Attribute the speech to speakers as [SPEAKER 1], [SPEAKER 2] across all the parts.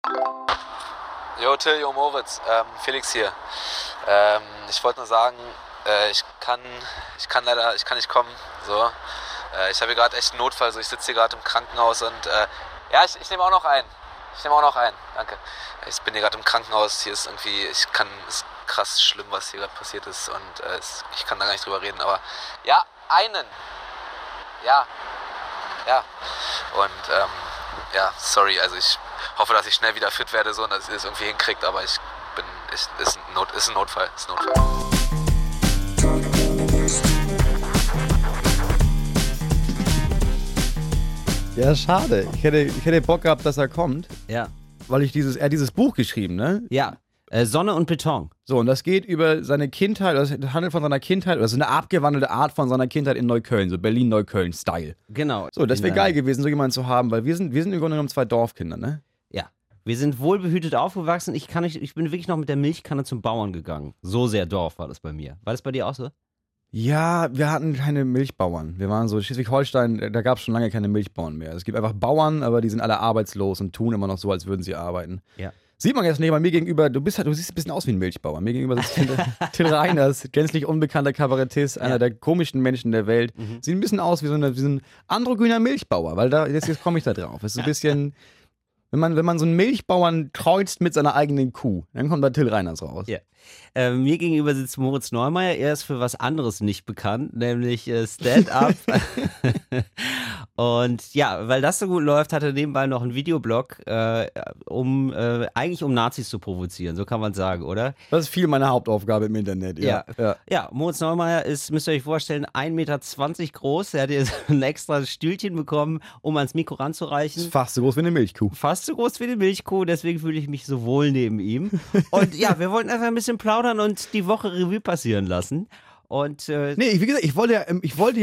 [SPEAKER 1] Jo Till, jo Moritz, Felix hier. Ich wollte nur sagen, ich kann nicht kommen. So. Ich habe hier gerade echt einen Notfall, so ich sitze hier gerade im Krankenhaus und ja, ich nehme auch noch ein. Danke. Ich bin hier gerade im Krankenhaus, hier ist irgendwie, ist krass schlimm, was hier gerade passiert ist und ich kann da gar nicht drüber reden, aber ja, einen. Ja. Und ja, sorry, also ich hoffe, dass ich schnell wieder fit werde so, und dass ihr das irgendwie hinkriegt, aber ist ein Notfall.
[SPEAKER 2] Ja, schade. Ich hätte Bock gehabt, dass er kommt,
[SPEAKER 3] Ja.
[SPEAKER 2] weil er hat dieses Buch geschrieben, ne?
[SPEAKER 3] Ja. Sonne und Beton.
[SPEAKER 2] So, und das geht über seine Kindheit, das handelt von seiner Kindheit, oder so eine abgewandelte Art von seiner Kindheit in Neukölln, so Berlin-Neukölln-Style.
[SPEAKER 3] Genau.
[SPEAKER 2] So, das wäre geil gewesen, so jemanden zu haben, weil wir sind im Grunde genommen 2 Dorfkinder, ne?
[SPEAKER 3] Ja. Wir sind wohlbehütet aufgewachsen. Ich bin wirklich noch mit der Milchkanne zum Bauern gegangen. So sehr Dorf war das bei mir. War das bei dir auch so?
[SPEAKER 2] Ja, wir hatten keine Milchbauern. Wir waren so, Schleswig-Holstein, da gab es schon lange keine Milchbauern mehr. Es gibt einfach Bauern, aber die sind alle arbeitslos und tun immer noch so, als würden sie arbeiten.
[SPEAKER 3] Ja.
[SPEAKER 2] Sieht man jetzt nicht, bei mir gegenüber, du siehst ein bisschen aus wie ein Milchbauer. Mir gegenüber sitzt Till Reiners, gänzlich unbekannter Kabarettist, einer der komischsten Menschen der Welt. Sieht ein bisschen aus wie so ein androgyner Milchbauer, weil jetzt komme ich da drauf. Es ist ein bisschen, wenn man so einen Milchbauern kreuzt mit seiner eigenen Kuh, dann kommt da Till Reiners raus.
[SPEAKER 3] Ja. Mir gegenüber sitzt Moritz Neumeier. Er ist für was anderes nicht bekannt, nämlich Stand-up. Und ja, weil das so gut läuft, hat er nebenbei noch einen Videoblog, eigentlich um Nazis zu provozieren, so kann man sagen, oder?
[SPEAKER 2] Das ist viel meine Hauptaufgabe im Internet.
[SPEAKER 3] Ja, Moritz Neumeier ist, müsst ihr euch vorstellen, 1,20 Meter groß. Er hat jetzt ein extra Stühlchen bekommen, um ans Mikro ranzureichen.
[SPEAKER 2] Ist fast so groß wie eine Milchkuh.
[SPEAKER 3] Fast so groß wie eine Milchkuh, deswegen fühle ich mich so wohl neben ihm. Und ja, wir wollten einfach ein bisschen plaudern und die Woche Revue passieren lassen. Und
[SPEAKER 2] nee, wie gesagt, ich wollte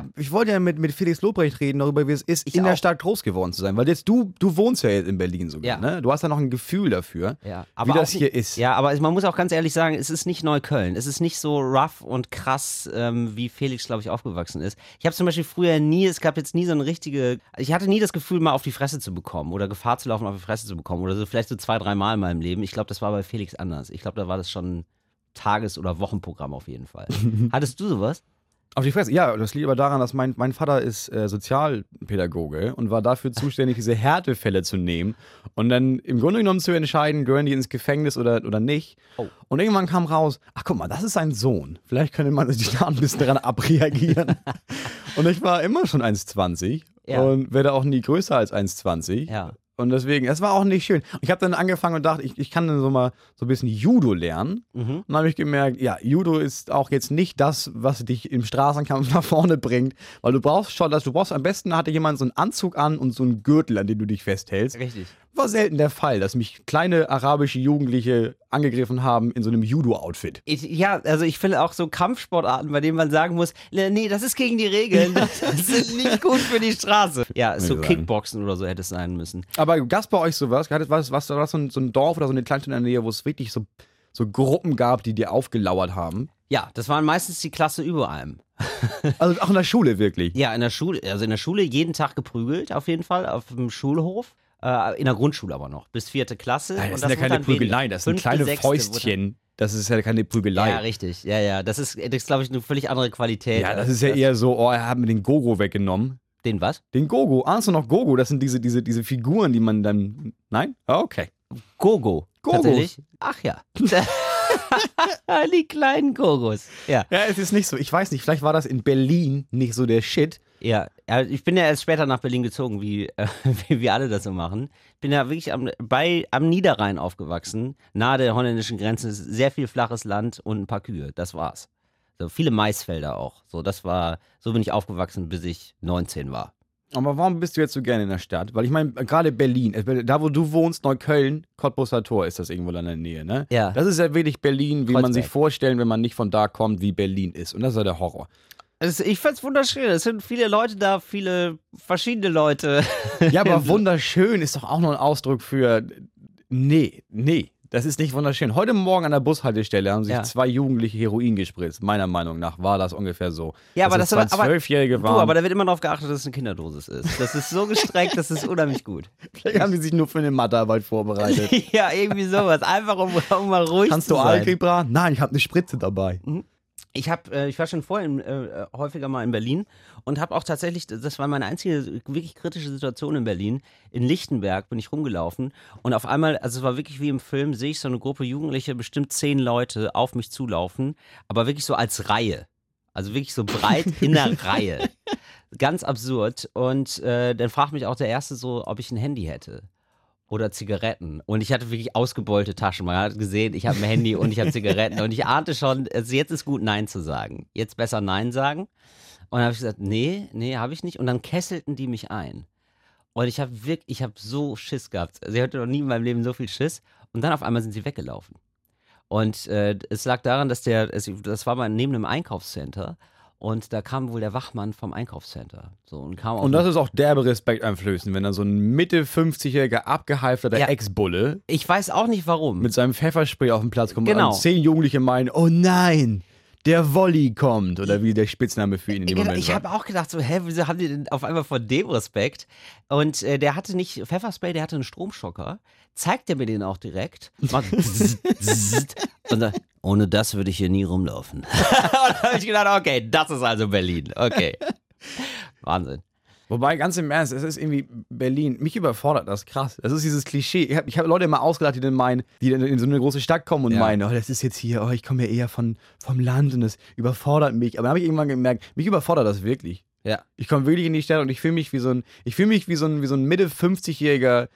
[SPEAKER 2] ja mit Felix Lobrecht reden darüber, wie es ist, in der Stadt groß geworden zu sein. Weil jetzt du wohnst ja jetzt in Berlin sogar, ne? Du hast ja noch ein Gefühl dafür, wie das hier ist.
[SPEAKER 3] Ja, aber man muss auch ganz ehrlich sagen, es ist nicht Neukölln. Es ist nicht so rough und krass, wie Felix, glaube ich, aufgewachsen ist. Ich habe zum Beispiel es gab jetzt nie so eine ich hatte nie das Gefühl, mal auf die Fresse zu bekommen oder Gefahr zu laufen, auf die Fresse zu bekommen oder so vielleicht so 2, 3 Mal in meinem Leben. Ich glaube, das war bei Felix anders. Ich glaube, da war das schon Tages- oder Wochenprogramm auf jeden Fall. Hattest du sowas?
[SPEAKER 2] Auf die Fresse, ja, das liegt aber daran, dass mein Vater ist Sozialpädagoge und war dafür zuständig, diese Härtefälle zu nehmen und dann im Grunde genommen zu entscheiden, gehören die ins Gefängnis oder nicht. Oh. Und irgendwann kam raus, ach guck mal, das ist sein Sohn. Vielleicht könnte man sich da ein bisschen daran abreagieren. Und ich war immer schon 1,20 und werde auch nie größer als 1,20.
[SPEAKER 3] Ja.
[SPEAKER 2] Und deswegen, es war auch nicht schön. Ich habe dann angefangen und dachte, ich kann dann so mal so ein bisschen Judo lernen. Und dann habe ich gemerkt, ja, Judo ist auch jetzt nicht das, was dich im Straßenkampf nach vorne bringt. Weil du brauchst am besten hatte jemand so einen Anzug an und so einen Gürtel, an den du dich festhältst.
[SPEAKER 3] Richtig.
[SPEAKER 2] War selten der Fall, dass mich kleine arabische Jugendliche angegriffen haben in so einem Judo-Outfit.
[SPEAKER 3] Also ich finde auch so Kampfsportarten, bei denen man sagen muss, nee, das ist gegen die Regeln, das ist nicht gut für die Straße. Ja, so Kickboxen oder so hätte es sein müssen.
[SPEAKER 2] Aber gab es bei euch sowas? War das so ein Dorf oder so eine Kleinstadt in der Nähe, wo es wirklich so Gruppen gab, die dir aufgelauert haben?
[SPEAKER 3] Ja, das waren meistens die Klasse über allem.
[SPEAKER 2] Also auch in der Schule wirklich?
[SPEAKER 3] Ja, in der Schule jeden Tag geprügelt, auf jeden Fall, auf dem Schulhof. In der Grundschule aber noch, bis 4. Klasse.
[SPEAKER 2] Das sind ja keine Prügeleien, das sind kleine Fäustchen. Das ist ja keine Prügelei.
[SPEAKER 3] Ja, richtig. Ja. Das ist glaube ich, eine völlig andere Qualität.
[SPEAKER 2] Ja, das ist ja eher so, er hat mir den Gogo weggenommen.
[SPEAKER 3] Den was?
[SPEAKER 2] Den Gogo. Ahnst du noch Gogo? Das sind diese Figuren, die man dann... Nein? Okay.
[SPEAKER 3] Gogo. Tatsächlich? Ach ja. Die kleinen Gogos. Ja,
[SPEAKER 2] es ist nicht so. Ich weiß nicht, vielleicht war das in Berlin nicht so der Shit.
[SPEAKER 3] Ja, ich bin ja erst später nach Berlin gezogen, wie wir alle das so machen. Bin ja wirklich am Niederrhein aufgewachsen, nahe der holländischen Grenze, sehr viel flaches Land und ein paar Kühe, das war's. So viele Maisfelder auch. So bin ich aufgewachsen, bis ich 19 war.
[SPEAKER 2] Aber warum bist du jetzt so gerne in der Stadt? Weil ich meine, gerade Berlin, da wo du wohnst, Neukölln, Cottbusser Tor ist das irgendwo in der Nähe, ne?
[SPEAKER 3] Ja.
[SPEAKER 2] Das ist ja wirklich Berlin, wie
[SPEAKER 3] Kreuzberg.
[SPEAKER 2] man sich vorstellt, wenn man nicht von da kommt, wie Berlin ist. Und das ist ja der Horror.
[SPEAKER 3] Ich fand's wunderschön. Es sind viele Leute da, viele verschiedene Leute.
[SPEAKER 2] Ja, aber wunderschön ist doch auch noch ein Ausdruck für nee. Das ist nicht wunderschön. Heute Morgen an der Bushaltestelle haben sich
[SPEAKER 3] Ja.
[SPEAKER 2] 2 Jugendliche Heroin gespritzt. Meiner Meinung nach war das ungefähr so.
[SPEAKER 3] Ja, aber
[SPEAKER 2] Dass
[SPEAKER 3] das
[SPEAKER 2] es zwei Zwölfjährige waren.
[SPEAKER 3] aber da wird immer darauf geachtet, dass es eine Kinderdosis ist. Das ist so gestreckt, das ist unheimlich gut.
[SPEAKER 2] Vielleicht haben die sich nur für eine Mathearbeit vorbereitet.
[SPEAKER 3] Ja, irgendwie sowas. Einfach um mal ruhig
[SPEAKER 2] Kannst
[SPEAKER 3] zu
[SPEAKER 2] du
[SPEAKER 3] sein.
[SPEAKER 2] Algebra? Nein, ich habe eine Spritze dabei.
[SPEAKER 3] Ich war schon vorher häufiger mal in Berlin und habe auch tatsächlich, das war meine einzige wirklich kritische Situation in Berlin, in Lichtenberg bin ich rumgelaufen und auf einmal, also es war wirklich wie im Film, sehe ich so eine Gruppe Jugendliche, bestimmt 10 Leute auf mich zulaufen, aber wirklich so als Reihe. Also wirklich so breit in der Reihe. Ganz absurd. Und dann fragt mich auch der Erste so, ob ich ein Handy hätte. Oder Zigaretten. Und ich hatte wirklich ausgebeulte Taschen. Man hat gesehen, ich habe ein Handy und ich habe Zigaretten. Und ich ahnte schon, also jetzt ist gut, Nein zu sagen. Jetzt besser Nein sagen. Und dann habe ich gesagt, nee, habe ich nicht. Und dann kesselten die mich ein. Und ich habe so Schiss gehabt. Also ich hatte noch nie in meinem Leben so viel Schiss. Und dann auf einmal sind sie weggelaufen. Und es lag daran, dass das war mal neben einem Einkaufscenter. Und da kam wohl der Wachmann vom Einkaufscenter. So, und
[SPEAKER 2] das ist auch derbe respekteinflößend, wenn dann so ein Mitte 50-jähriger abgehalfterter
[SPEAKER 3] Ja.
[SPEAKER 2] Ex-Bulle
[SPEAKER 3] ich weiß auch nicht warum.
[SPEAKER 2] mit seinem Pfefferspray auf den Platz kommt
[SPEAKER 3] Genau.
[SPEAKER 2] und 10 Jugendliche meinen, oh nein, der Wolli kommt. Oder wie der Spitzname für ihn in dem Moment
[SPEAKER 3] Ich
[SPEAKER 2] war.
[SPEAKER 3] habe auch gedacht, so, wieso haben die denn auf einmal vor dem Respekt? Und der hatte nicht Pfefferspray, der hatte einen Stromschocker. Zeigt er mir den auch direkt. Macht zzzt, zzzt, und dann, ohne das würde ich hier nie rumlaufen. Und da habe ich gedacht, okay, das ist also Berlin. Okay. Wahnsinn.
[SPEAKER 2] Wobei, ganz im Ernst, es ist irgendwie Berlin, mich überfordert das krass. Das ist dieses Klischee. Ich hab Leute immer ausgedacht, die dann meinen, die dann in so eine große Stadt kommen und
[SPEAKER 3] Ja.
[SPEAKER 2] meinen, oh, das ist jetzt hier, oh, ich komme ja eher vom Land und das überfordert mich. Aber dann habe ich irgendwann gemerkt, mich überfordert das wirklich.
[SPEAKER 3] Ja.
[SPEAKER 2] Ich komme wirklich in die Stadt und ich fühle mich wie so ein Mitte 50-jähriger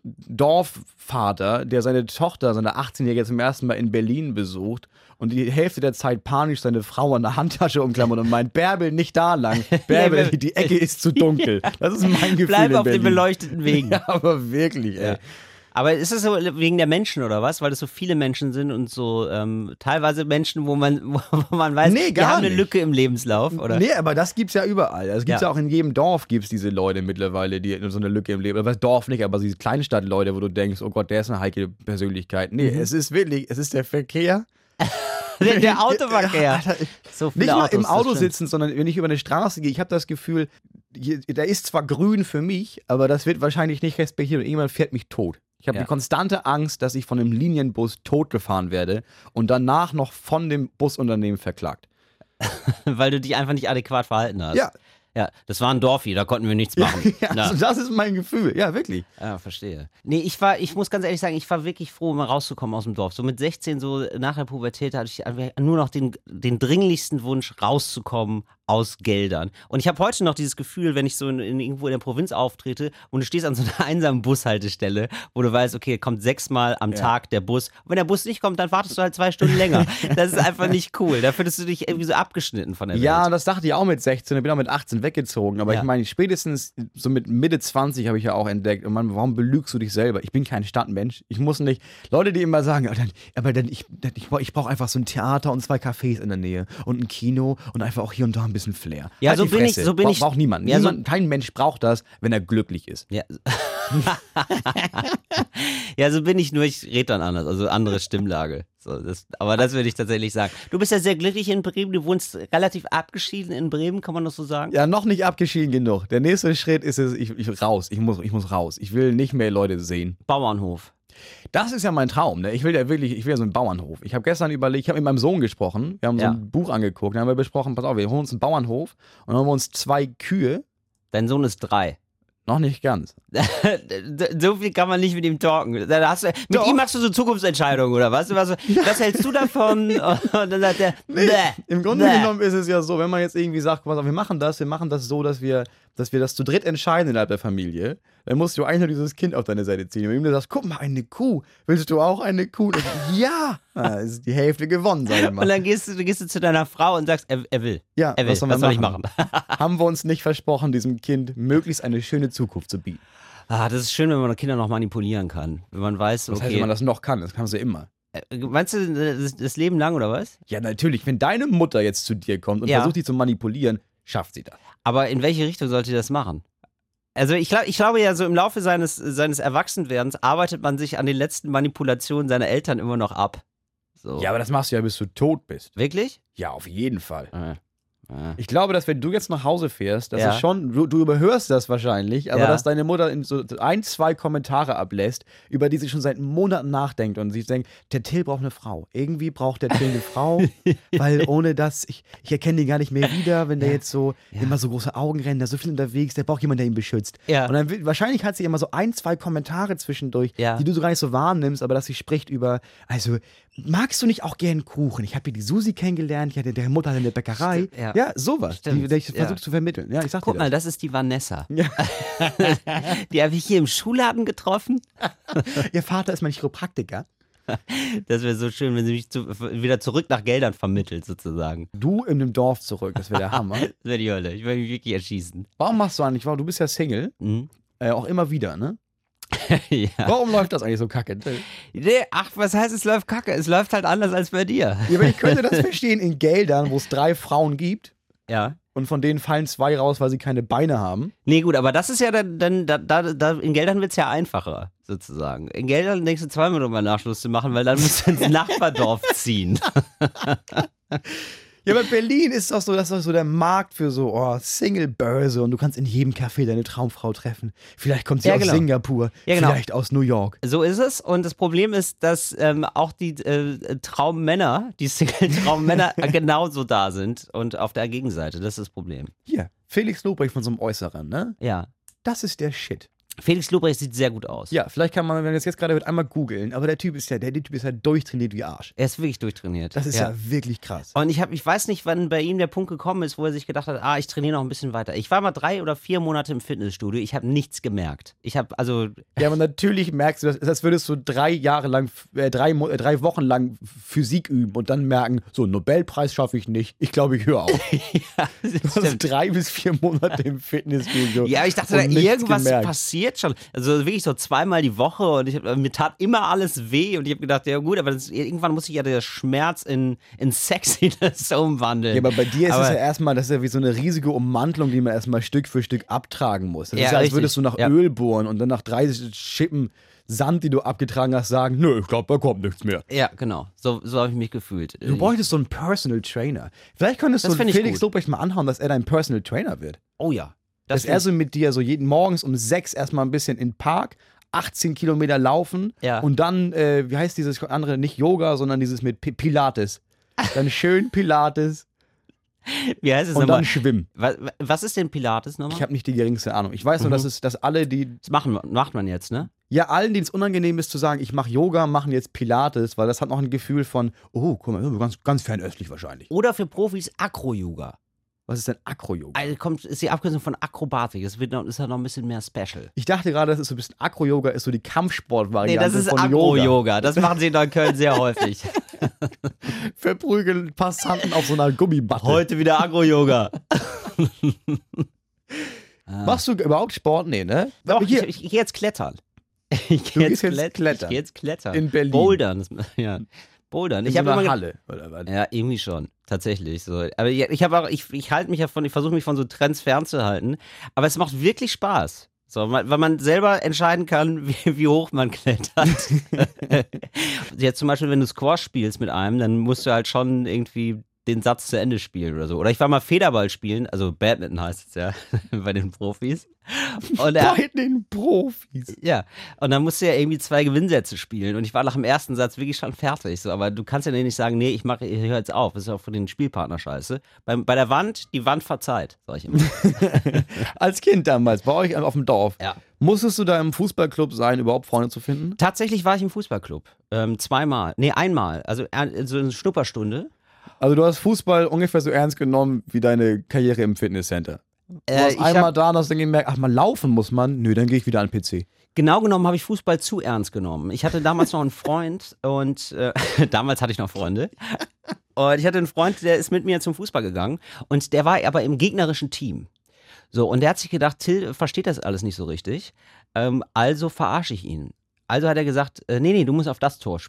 [SPEAKER 2] Dorfvater, der seine Tochter, seine 18-Jährige zum ersten Mal in Berlin besucht und die Hälfte der Zeit panisch seine Frau an der Handtasche umklammert und meint, Bärbel, nicht da lang. Bärbel, die Ecke ist zu dunkel. Das ist mein Gefühl
[SPEAKER 3] Bleib
[SPEAKER 2] in
[SPEAKER 3] auf
[SPEAKER 2] Berlin.
[SPEAKER 3] den beleuchteten Wegen.
[SPEAKER 2] Ja, aber wirklich, ey.
[SPEAKER 3] Ja. Aber ist es so wegen der Menschen oder was? Weil es so viele Menschen sind und so teilweise Menschen, wo man weiß,
[SPEAKER 2] Nee,
[SPEAKER 3] die
[SPEAKER 2] gar
[SPEAKER 3] haben eine
[SPEAKER 2] nicht.
[SPEAKER 3] Lücke im Lebenslauf, oder?
[SPEAKER 2] Nee, aber das gibt's ja überall. Das gibt's ja auch in jedem Dorf, gibt's diese Leute mittlerweile, die so eine Lücke im Leben. Aber das Dorf nicht, aber diese Kleinstadtleute, wo du denkst, oh Gott, der ist eine heikle Persönlichkeit. Nee, es ist wirklich, es ist der Verkehr.
[SPEAKER 3] Der Autoverkehr.
[SPEAKER 2] Alter,
[SPEAKER 3] So viele
[SPEAKER 2] nicht mal
[SPEAKER 3] Autos,
[SPEAKER 2] im
[SPEAKER 3] das
[SPEAKER 2] Auto
[SPEAKER 3] stimmt.
[SPEAKER 2] sitzen, sondern wenn ich über eine Straße gehe, ich habe das Gefühl, da ist zwar grün für mich, aber das wird wahrscheinlich nicht respektiert und irgendwann fährt mich tot. Ich habe
[SPEAKER 3] Ja.
[SPEAKER 2] die konstante Angst, dass ich von einem Linienbus totgefahren werde und danach noch von dem Busunternehmen verklagt.
[SPEAKER 3] Weil du dich einfach nicht adäquat verhalten hast.
[SPEAKER 2] Ja.
[SPEAKER 3] Ja, das war ein Dorfi, da konnten wir nichts machen.
[SPEAKER 2] Ja,
[SPEAKER 3] Ja.
[SPEAKER 2] also das ist mein Gefühl. Ja, wirklich.
[SPEAKER 3] Ja, verstehe. Nee, ich muss ganz ehrlich sagen, ich war wirklich froh, mal rauszukommen aus dem Dorf. So mit 16, so nach der Pubertät, hatte ich einfach nur noch den dringlichsten Wunsch, rauszukommen aus Geldern. Und ich habe heute noch dieses Gefühl, wenn ich so irgendwo in der Provinz auftrete und du stehst an so einer einsamen Bushaltestelle, wo du weißt, okay, kommt 6-mal am Tag der Bus. Und wenn der Bus nicht kommt, dann wartest du halt 2 Stunden länger. Das ist einfach nicht cool. Da fühlst du dich irgendwie so abgeschnitten von der
[SPEAKER 2] Ja,
[SPEAKER 3] Welt.
[SPEAKER 2] das dachte ich auch mit 16. Ich bin auch mit 18 weggezogen. Aber
[SPEAKER 3] Ja.
[SPEAKER 2] ich meine, spätestens so mit Mitte 20 habe ich ja auch entdeckt. Und man, warum belügst du dich selber? Ich bin kein Stadtmensch. Ich muss nicht. Leute, die immer sagen, ich brauche einfach so ein Theater und 2 Cafés in der Nähe und ein Kino und einfach auch hier und da ein bisschen Flair.
[SPEAKER 3] Ja,
[SPEAKER 2] Halt
[SPEAKER 3] so
[SPEAKER 2] die
[SPEAKER 3] bin ich-
[SPEAKER 2] Fresse.
[SPEAKER 3] so bin ich-
[SPEAKER 2] Braucht niemand.
[SPEAKER 3] Ja, so-
[SPEAKER 2] Kein Mensch braucht das, wenn er glücklich ist.
[SPEAKER 3] Ja. Ja, so bin ich, nur ich rede dann anders, also andere Stimmlage. So, aber das würde ich tatsächlich sagen. Du bist ja sehr glücklich in Bremen, du wohnst relativ abgeschieden in Bremen, kann man das so sagen?
[SPEAKER 2] Ja, noch nicht abgeschieden genug. Der nächste Schritt ist es, ich muss raus. Ich will nicht mehr Leute sehen.
[SPEAKER 3] Bauernhof.
[SPEAKER 2] Das ist ja mein Traum, ne? Ich will ja so einen Bauernhof. Ich habe gestern überlegt, ich habe mit meinem Sohn gesprochen, wir haben so
[SPEAKER 3] Ja.
[SPEAKER 2] ein Buch angeguckt, dann haben wir besprochen, pass auf, wir holen uns einen Bauernhof und dann holen wir uns 2 Kühe,
[SPEAKER 3] Dein Sohn ist 3.
[SPEAKER 2] noch nicht ganz.
[SPEAKER 3] So viel kann man nicht mit ihm talken. Mit
[SPEAKER 2] Doch.
[SPEAKER 3] ihm machst du so Zukunftsentscheidungen oder was? Was hältst du davon? Und dann sagt er,
[SPEAKER 2] Nee, im Grunde
[SPEAKER 3] bäh.
[SPEAKER 2] genommen ist es ja so, wenn man jetzt irgendwie sagt, pass auf, wir machen das so, dass wir das zu dritt entscheiden innerhalb der Familie, dann musst du eigentlich nur dieses Kind auf deine Seite ziehen. Und wenn du sagst, guck mal, eine Kuh, willst du auch eine Kuh? Dann, ja, ist die Hälfte gewonnen, sag ich mal.
[SPEAKER 3] Und dann gehst du zu deiner Frau und sagst, er will.
[SPEAKER 2] Ja,
[SPEAKER 3] Er will.
[SPEAKER 2] was
[SPEAKER 3] Was
[SPEAKER 2] soll
[SPEAKER 3] soll
[SPEAKER 2] man
[SPEAKER 3] ich machen?
[SPEAKER 2] Haben wir uns nicht versprochen, diesem Kind möglichst eine schöne Zukunft zu bieten.
[SPEAKER 3] Das ist schön, wenn man Kinder noch manipulieren kann. Wenn man weiß,
[SPEAKER 2] Das heißt,
[SPEAKER 3] okay.
[SPEAKER 2] wenn man das noch kann, das kannst du immer.
[SPEAKER 3] Meinst du das Leben lang oder was?
[SPEAKER 2] Ja, natürlich. Wenn deine Mutter jetzt zu dir kommt und
[SPEAKER 3] Ja.
[SPEAKER 2] versucht, dich zu manipulieren, schafft sie das.
[SPEAKER 3] Aber in welche Richtung sollte die das machen? Also ich glaube ja, so im Laufe seines Erwachsenwerdens arbeitet man sich an den letzten Manipulationen seiner Eltern immer noch ab. So.
[SPEAKER 2] Ja, aber das machst du ja, bis du tot bist.
[SPEAKER 3] Wirklich?
[SPEAKER 2] Ja, auf jeden Fall.
[SPEAKER 3] Ja.
[SPEAKER 2] Ich glaube, dass wenn du jetzt nach Hause fährst, dass
[SPEAKER 3] Ja.
[SPEAKER 2] es schon, du überhörst das wahrscheinlich, aber
[SPEAKER 3] Ja.
[SPEAKER 2] dass deine Mutter in so 1, 2 Kommentare ablässt, über die sie schon seit Monaten nachdenkt und sie denkt, der Till braucht eine Frau. Irgendwie braucht der Till eine Frau, weil ohne das, ich erkenne den gar nicht mehr wieder, wenn der jetzt so immer so große Augen rennt, der ist so viel unterwegs, der braucht jemanden, der ihn beschützt.
[SPEAKER 3] Ja.
[SPEAKER 2] Und dann wahrscheinlich hat sie immer so 1, 2 Kommentare zwischendurch,
[SPEAKER 3] Ja.
[SPEAKER 2] die du so gar nicht so wahrnimmst, aber dass sie spricht über, also magst du nicht auch gern Kuchen? Ich habe hier die Susi kennengelernt, ich hatte deren Mutter in der Bäckerei.
[SPEAKER 3] Stimmt, ja.
[SPEAKER 2] Ja, sowas.
[SPEAKER 3] Stimmt,
[SPEAKER 2] Die ich versuche
[SPEAKER 3] ja.
[SPEAKER 2] zu vermitteln. Ja, ich sag
[SPEAKER 3] Guck
[SPEAKER 2] dir
[SPEAKER 3] mal,
[SPEAKER 2] das.
[SPEAKER 3] das ist die Vanessa.
[SPEAKER 2] Ja.
[SPEAKER 3] Die habe ich hier im Schuhladen getroffen.
[SPEAKER 2] Ihr Vater ist mein Chiropraktiker.
[SPEAKER 3] Das wäre so schön, wenn sie mich wieder zurück nach Geldern vermittelt, sozusagen.
[SPEAKER 2] Du in dem Dorf zurück, das wäre der Hammer.
[SPEAKER 3] Das wäre die Hölle. Ich würde mich wirklich erschießen.
[SPEAKER 2] Warum machst du eigentlich, du bist ja Single,
[SPEAKER 3] Mhm.
[SPEAKER 2] auch immer wieder, ne?
[SPEAKER 3] Ja.
[SPEAKER 2] Warum läuft das eigentlich so kacke?
[SPEAKER 3] Nee, ach, was heißt, es läuft kacke? Es läuft halt anders als bei dir.
[SPEAKER 2] Ja, aber ich könnte das verstehen in Geldern, wo es 3 Frauen gibt
[SPEAKER 3] Ja.
[SPEAKER 2] und von denen fallen 2 raus, weil sie keine Beine haben.
[SPEAKER 3] Nee, gut, aber das ist ja dann da in Geldern wird es ja einfacher, sozusagen. In Geldern denkst du zweimal drüber nach, Schluss zu machen, weil dann musst du ins Nachbardorf ziehen.
[SPEAKER 2] Ja, aber Berlin ist doch so, das ist doch so der Markt für so Single-Börse und du kannst in jedem Café deine Traumfrau treffen. Vielleicht kommt sie
[SPEAKER 3] Ja,
[SPEAKER 2] aus
[SPEAKER 3] genau.
[SPEAKER 2] Singapur,
[SPEAKER 3] Ja, genau.
[SPEAKER 2] vielleicht aus New York.
[SPEAKER 3] So ist es. Und das Problem ist, dass auch die Traummänner, die Single-Traummänner genauso da sind und auf der Gegenseite. Das ist das Problem.
[SPEAKER 2] Hier, Felix Lobrecht von so einem Äußeren, ne?
[SPEAKER 3] Ja.
[SPEAKER 2] Das ist der Shit.
[SPEAKER 3] Felix Lobrecht sieht sehr gut aus.
[SPEAKER 2] Ja, vielleicht kann man, wenn man das jetzt gerade hört, einmal googeln, aber der Typ ist ja durchtrainiert wie Arsch.
[SPEAKER 3] Er ist wirklich durchtrainiert.
[SPEAKER 2] Das ist ja wirklich krass.
[SPEAKER 3] Und ich weiß nicht, wann bei ihm der Punkt gekommen ist, wo er sich gedacht hat, ich trainiere noch ein bisschen weiter. Ich war mal 3 oder 4 Monate im Fitnessstudio, ich habe nichts gemerkt.
[SPEAKER 2] Ja, aber natürlich merkst du, als würdest du 3 Wochen lang Physik üben und dann merken, so einen Nobelpreis schaffe ich nicht, ich glaube, ich höre auf.
[SPEAKER 3] Ja, das
[SPEAKER 2] Du hast
[SPEAKER 3] stimmt.
[SPEAKER 2] 3 bis 4 Monate im Fitnessstudio.
[SPEAKER 3] Ja, ich dachte,
[SPEAKER 2] und
[SPEAKER 3] da
[SPEAKER 2] nichts
[SPEAKER 3] irgendwas
[SPEAKER 2] gemerkt.
[SPEAKER 3] passiert schon. Also wirklich so 2-mal die Woche und mir tat immer alles weh und ich habe gedacht, ja gut, aber irgendwann muss ich ja der Schmerz in Sexiness umwandeln.
[SPEAKER 2] Ja, aber bei dir ist
[SPEAKER 3] Aber-
[SPEAKER 2] es ja erstmal, das ist ja wie so eine riesige Ummantelung, die man erstmal Stück für Stück abtragen muss. Das
[SPEAKER 3] Ja,
[SPEAKER 2] ist ja, als
[SPEAKER 3] richtig.
[SPEAKER 2] würdest du nach
[SPEAKER 3] Ja.
[SPEAKER 2] Öl bohren und dann nach 30 Schippen Sand, die du abgetragen hast, sagen, nö, ich glaube, da kommt nichts mehr.
[SPEAKER 3] Ja, genau. So habe ich mich gefühlt.
[SPEAKER 2] Du bräuchtest so einen Personal Trainer. Vielleicht könntest
[SPEAKER 3] Das
[SPEAKER 2] du
[SPEAKER 3] find ich
[SPEAKER 2] Felix
[SPEAKER 3] gut.
[SPEAKER 2] Lobrecht mal anhauen, dass er dein Personal Trainer wird.
[SPEAKER 3] Oh ja.
[SPEAKER 2] Dass er so mit dir so jeden Morgens um 6 erstmal ein bisschen in den Park, 18 Kilometer laufen
[SPEAKER 3] Ja.
[SPEAKER 2] und dann, wie heißt dieses andere, nicht Yoga, sondern dieses mit Pilates. Dann schön Pilates
[SPEAKER 3] Wie heißt es
[SPEAKER 2] und
[SPEAKER 3] nochmal?
[SPEAKER 2] dann schwimmen.
[SPEAKER 3] Was ist denn Pilates nochmal?
[SPEAKER 2] Ich habe nicht die geringste Ahnung. Ich weiß nur, dass alle,
[SPEAKER 3] Das macht man jetzt, ne?
[SPEAKER 2] ja, allen, denen es unangenehm ist zu sagen, ich mache Yoga, machen jetzt Pilates, weil das hat noch ein Gefühl von, oh, guck mal, ganz, ganz fernöstlich wahrscheinlich.
[SPEAKER 3] Oder für Profis Acro-Yoga.
[SPEAKER 2] Was ist denn Acro-Yoga?
[SPEAKER 3] Also ist die Abkürzung von Akrobatik. Das ist ja noch ein bisschen mehr Special.
[SPEAKER 2] Ich dachte gerade, das ist so ein bisschen Acro-Yoga, ist so die
[SPEAKER 3] Nee,
[SPEAKER 2] Kampfsport-Variante
[SPEAKER 3] das ist
[SPEAKER 2] von Yoga.
[SPEAKER 3] Agro-Yoga. Das machen sie in Neukölln sehr häufig.
[SPEAKER 2] Verprügeln Passanten auf so einer Gummibatte.
[SPEAKER 3] Heute wieder Agro-Yoga.
[SPEAKER 2] Machst du überhaupt Sport? Nee, ne?
[SPEAKER 3] Doch,
[SPEAKER 2] Aber hier,
[SPEAKER 3] ich gehe jetzt klettern. Ich
[SPEAKER 2] Du gehst jetzt klettern.
[SPEAKER 3] Ich gehe jetzt klettern.
[SPEAKER 2] In Berlin.
[SPEAKER 3] Bouldern. Ja. Bouldern.
[SPEAKER 2] in
[SPEAKER 3] Ich
[SPEAKER 2] so
[SPEAKER 3] habe
[SPEAKER 2] einer
[SPEAKER 3] immer
[SPEAKER 2] Halle, oder was?
[SPEAKER 3] Ja, irgendwie schon, tatsächlich. So. Aber ich halte mich ich versuche mich von so Trends fernzuhalten. Aber es macht wirklich Spaß. So, weil man selber entscheiden kann, wie hoch man klettert. Jetzt zum Beispiel, wenn du Squash spielst mit einem, dann musst du halt schon irgendwie den Satz zu Ende spielen oder so. Oder ich war mal Federball spielen, also Badminton heißt es ja bei den Profis. Und
[SPEAKER 2] Bei den Profis.
[SPEAKER 3] ja, und dann musst du ja irgendwie 2 Gewinnsätze spielen und ich war nach dem ersten Satz wirklich schon fertig. So, aber du kannst ja nicht sagen, nee, ich höre jetzt auf. Das ist ja auch für den Spielpartner scheiße. Bei der Wand, die Wand verzeiht, sag ich immer.
[SPEAKER 2] Als Kind damals, bei euch auf dem Dorf.
[SPEAKER 3] Ja.
[SPEAKER 2] Musstest du da im Fußballclub sein, überhaupt Freunde zu finden?
[SPEAKER 3] Tatsächlich war ich im Fußballclub. 2-mal. Nee, einmal. Also so eine Schnupperstunde.
[SPEAKER 2] Also du hast Fußball ungefähr so ernst genommen wie deine Karriere im Fitnesscenter. Du warst
[SPEAKER 3] Ich
[SPEAKER 2] einmal
[SPEAKER 3] hab,
[SPEAKER 2] da und hast dann gemerkt, ach mal laufen muss man. Nö, dann gehe ich wieder an den PC.
[SPEAKER 3] genau genommen habe ich Fußball zu ernst genommen. Ich hatte damals noch einen Freund und damals hatte ich noch Freunde. Und ich hatte einen Freund, der ist mit mir zum Fußball gegangen und der war aber im gegnerischen Team. So, und der hat sich gedacht, Till versteht das alles nicht so richtig, also verarsche ich ihn. Also hat er gesagt, nee, du musst auf das Tor spielen.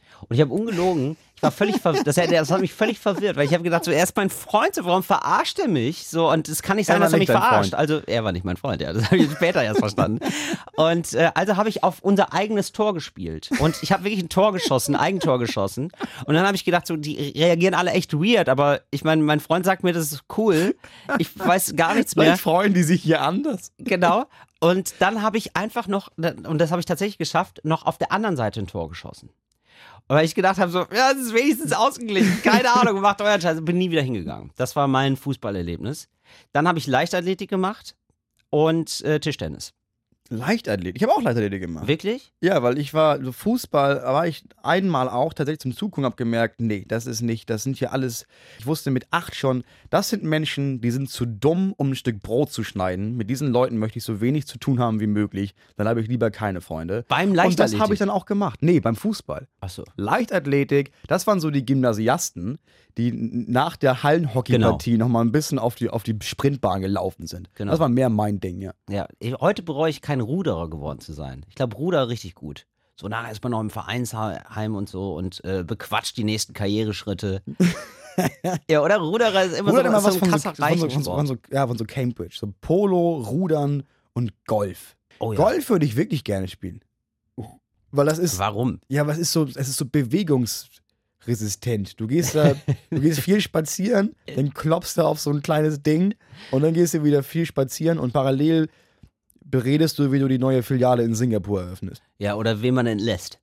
[SPEAKER 3] Und ich habe ungelogen, ich war völlig verwirrt, das hat mich völlig verwirrt, weil ich habe gedacht, so, er ist mein Freund, so, warum verarscht er mich? So, und es kann nicht sein,
[SPEAKER 2] Er war
[SPEAKER 3] dass er mich
[SPEAKER 2] nicht dein
[SPEAKER 3] verarscht.
[SPEAKER 2] Freund.
[SPEAKER 3] Also, er war nicht mein Freund, ja, das habe ich später erst verstanden. Und also habe ich auf unser eigenes Tor gespielt. Und ich habe wirklich ein Tor geschossen, ein Eigentor geschossen. Und dann habe ich gedacht, so, die reagieren alle echt weird, aber ich meine, mein Freund sagt mir, das ist cool. Ich weiß gar nichts mehr.
[SPEAKER 2] Vielleicht freuen die sich hier anders.
[SPEAKER 3] Genau. Und dann habe ich einfach noch, und das habe ich tatsächlich geschafft, noch auf der anderen Seite ein Tor geschossen. Weil ich gedacht habe, so, ja, es ist wenigstens ausgeglichen. Keine Ahnung, macht euren Scheiß. Bin nie wieder hingegangen. Das war mein Fußballerlebnis. Dann habe ich Leichtathletik gemacht und Tischtennis.
[SPEAKER 2] Leichtathletik. Ich habe auch Leichtathletik gemacht.
[SPEAKER 3] Wirklich?
[SPEAKER 2] Ja, weil ich war, so Fußball, war ich einmal auch tatsächlich zum Zugucken, habe gemerkt, nee, das ist nicht, das sind hier alles, ich wusste mit 8 schon, das sind Menschen, die sind zu dumm, um ein Stück Brot zu schneiden. Mit diesen Leuten möchte ich so wenig zu tun haben wie möglich. Dann habe ich lieber keine Freunde.
[SPEAKER 3] Beim Leichtathletik?
[SPEAKER 2] Und das habe ich dann auch gemacht. Nee, beim Fußball.
[SPEAKER 3] Ach so.
[SPEAKER 2] Leichtathletik, das waren so die Gymnasiasten, die nach der Hallenhockeypartie nochmal ein bisschen auf die Sprintbahn gelaufen sind.
[SPEAKER 3] Genau.
[SPEAKER 2] Das war mehr mein Ding, ja.
[SPEAKER 3] Ja, heute bereue ich kein Ruderer geworden zu sein. Ich glaube, Ruder richtig gut. So nachher ist man noch im Vereinsheim und so und bequatscht die nächsten Karriereschritte. Ja, oder? Ruderer ist immer
[SPEAKER 2] Rudern
[SPEAKER 3] so
[SPEAKER 2] was
[SPEAKER 3] ein
[SPEAKER 2] von
[SPEAKER 3] krasser Reichensport.
[SPEAKER 2] von so Cambridge. So Polo, Rudern und Golf.
[SPEAKER 3] Oh ja.
[SPEAKER 2] Golf würde ich wirklich gerne spielen. Weil das ist,
[SPEAKER 3] Warum?
[SPEAKER 2] ja, es ist so bewegungsresistent. Du gehst viel spazieren, dann klopfst du auf so ein kleines Ding und dann gehst du wieder viel spazieren und parallel beredest du, wie du die neue Filiale in Singapur eröffnest.
[SPEAKER 3] Ja, oder wen man entlässt.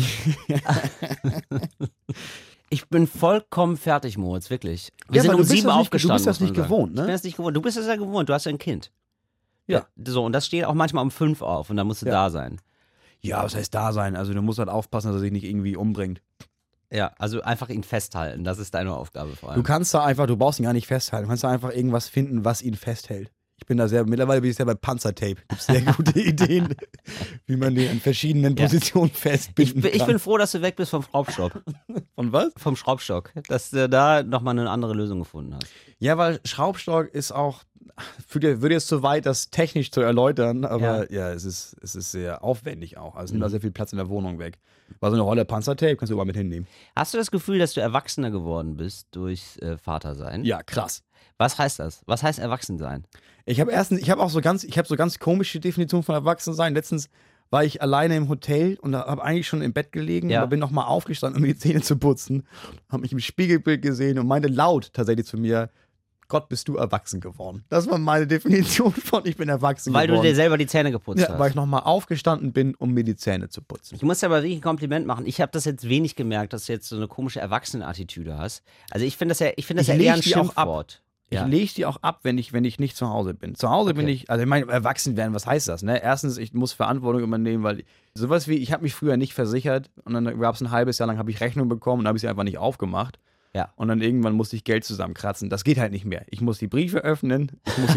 [SPEAKER 3] Ich bin vollkommen fertig, Moritz, wirklich. Wir sind
[SPEAKER 2] weil
[SPEAKER 3] um
[SPEAKER 2] du bist
[SPEAKER 3] 7
[SPEAKER 2] das nicht-
[SPEAKER 3] aufgestanden.
[SPEAKER 2] du bist das
[SPEAKER 3] muss
[SPEAKER 2] nicht
[SPEAKER 3] man sagen.
[SPEAKER 2] gewohnt, ne?
[SPEAKER 3] Ich bin das nicht gewohnt. Du bist das ja gewohnt, du hast ja ein Kind.
[SPEAKER 2] Ja.
[SPEAKER 3] So, und das steht auch manchmal um 5 auf und dann musst du
[SPEAKER 2] Ja.
[SPEAKER 3] da sein.
[SPEAKER 2] Ja, was heißt da sein? Also du musst halt aufpassen, dass er sich nicht irgendwie umbringt.
[SPEAKER 3] Ja, also einfach ihn festhalten, das ist deine Aufgabe vor allem.
[SPEAKER 2] Du kannst da einfach, du brauchst ihn gar nicht festhalten. Du kannst da einfach irgendwas finden, was ihn festhält. Mittlerweile bin ich sehr bei Panzertape. Gibt es sehr gute Ideen, wie man den an verschiedenen Positionen festbinden kann.
[SPEAKER 3] Ich bin froh, dass du weg bist vom Schraubstock.
[SPEAKER 2] Von was?
[SPEAKER 3] Vom Schraubstock. Dass du da nochmal eine andere Lösung gefunden hast.
[SPEAKER 2] Ja, weil Schraubstock ist auch, würde jetzt zu weit, das technisch zu erläutern, aber ja, es ist sehr aufwendig auch. Also es nimmt da sehr viel Platz in der Wohnung weg. War so eine Rolle Panzertape, kannst du überall mit hinnehmen.
[SPEAKER 3] Hast du das Gefühl, dass du erwachsener geworden bist durch Vatersein?
[SPEAKER 2] Ja, krass.
[SPEAKER 3] Was heißt das? Was heißt Erwachsensein?
[SPEAKER 2] Ich habe so ganz komische Definitionen von Erwachsensein. Letztens war ich alleine im Hotel und habe eigentlich schon im Bett gelegen, aber bin nochmal aufgestanden, um mir die Zähne zu putzen. Habe mich im Spiegelbild gesehen und meinte laut tatsächlich zu mir, Gott, bist du erwachsen geworden. Das war meine Definition von ich bin erwachsen
[SPEAKER 3] Weil
[SPEAKER 2] geworden.
[SPEAKER 3] du dir selber die Zähne geputzt hast.
[SPEAKER 2] Weil ich nochmal aufgestanden bin, um mir die Zähne zu putzen.
[SPEAKER 3] Ich muss dir aber wirklich ein Kompliment machen. Ich habe das jetzt wenig gemerkt, dass du jetzt so eine komische Erwachsenenattitüde hast. Also ich finde das ja eher ein
[SPEAKER 2] die auch ab.
[SPEAKER 3] Schimpfwort.
[SPEAKER 2] Ich
[SPEAKER 3] Ja.
[SPEAKER 2] lege die auch ab, wenn ich nicht zu Hause bin. Zu Hause bin
[SPEAKER 3] Okay.
[SPEAKER 2] ich, also ich meine, erwachsen werden, was heißt das? Ne? Erstens, ich muss Verantwortung übernehmen, weil sowas wie, ich habe mich früher nicht versichert und dann gab es ein halbes Jahr lang, habe ich Rechnung bekommen und habe ich sie einfach nicht aufgemacht.
[SPEAKER 3] Ja.
[SPEAKER 2] Und dann irgendwann musste ich Geld zusammenkratzen. Das geht halt nicht mehr. Ich muss die Briefe öffnen,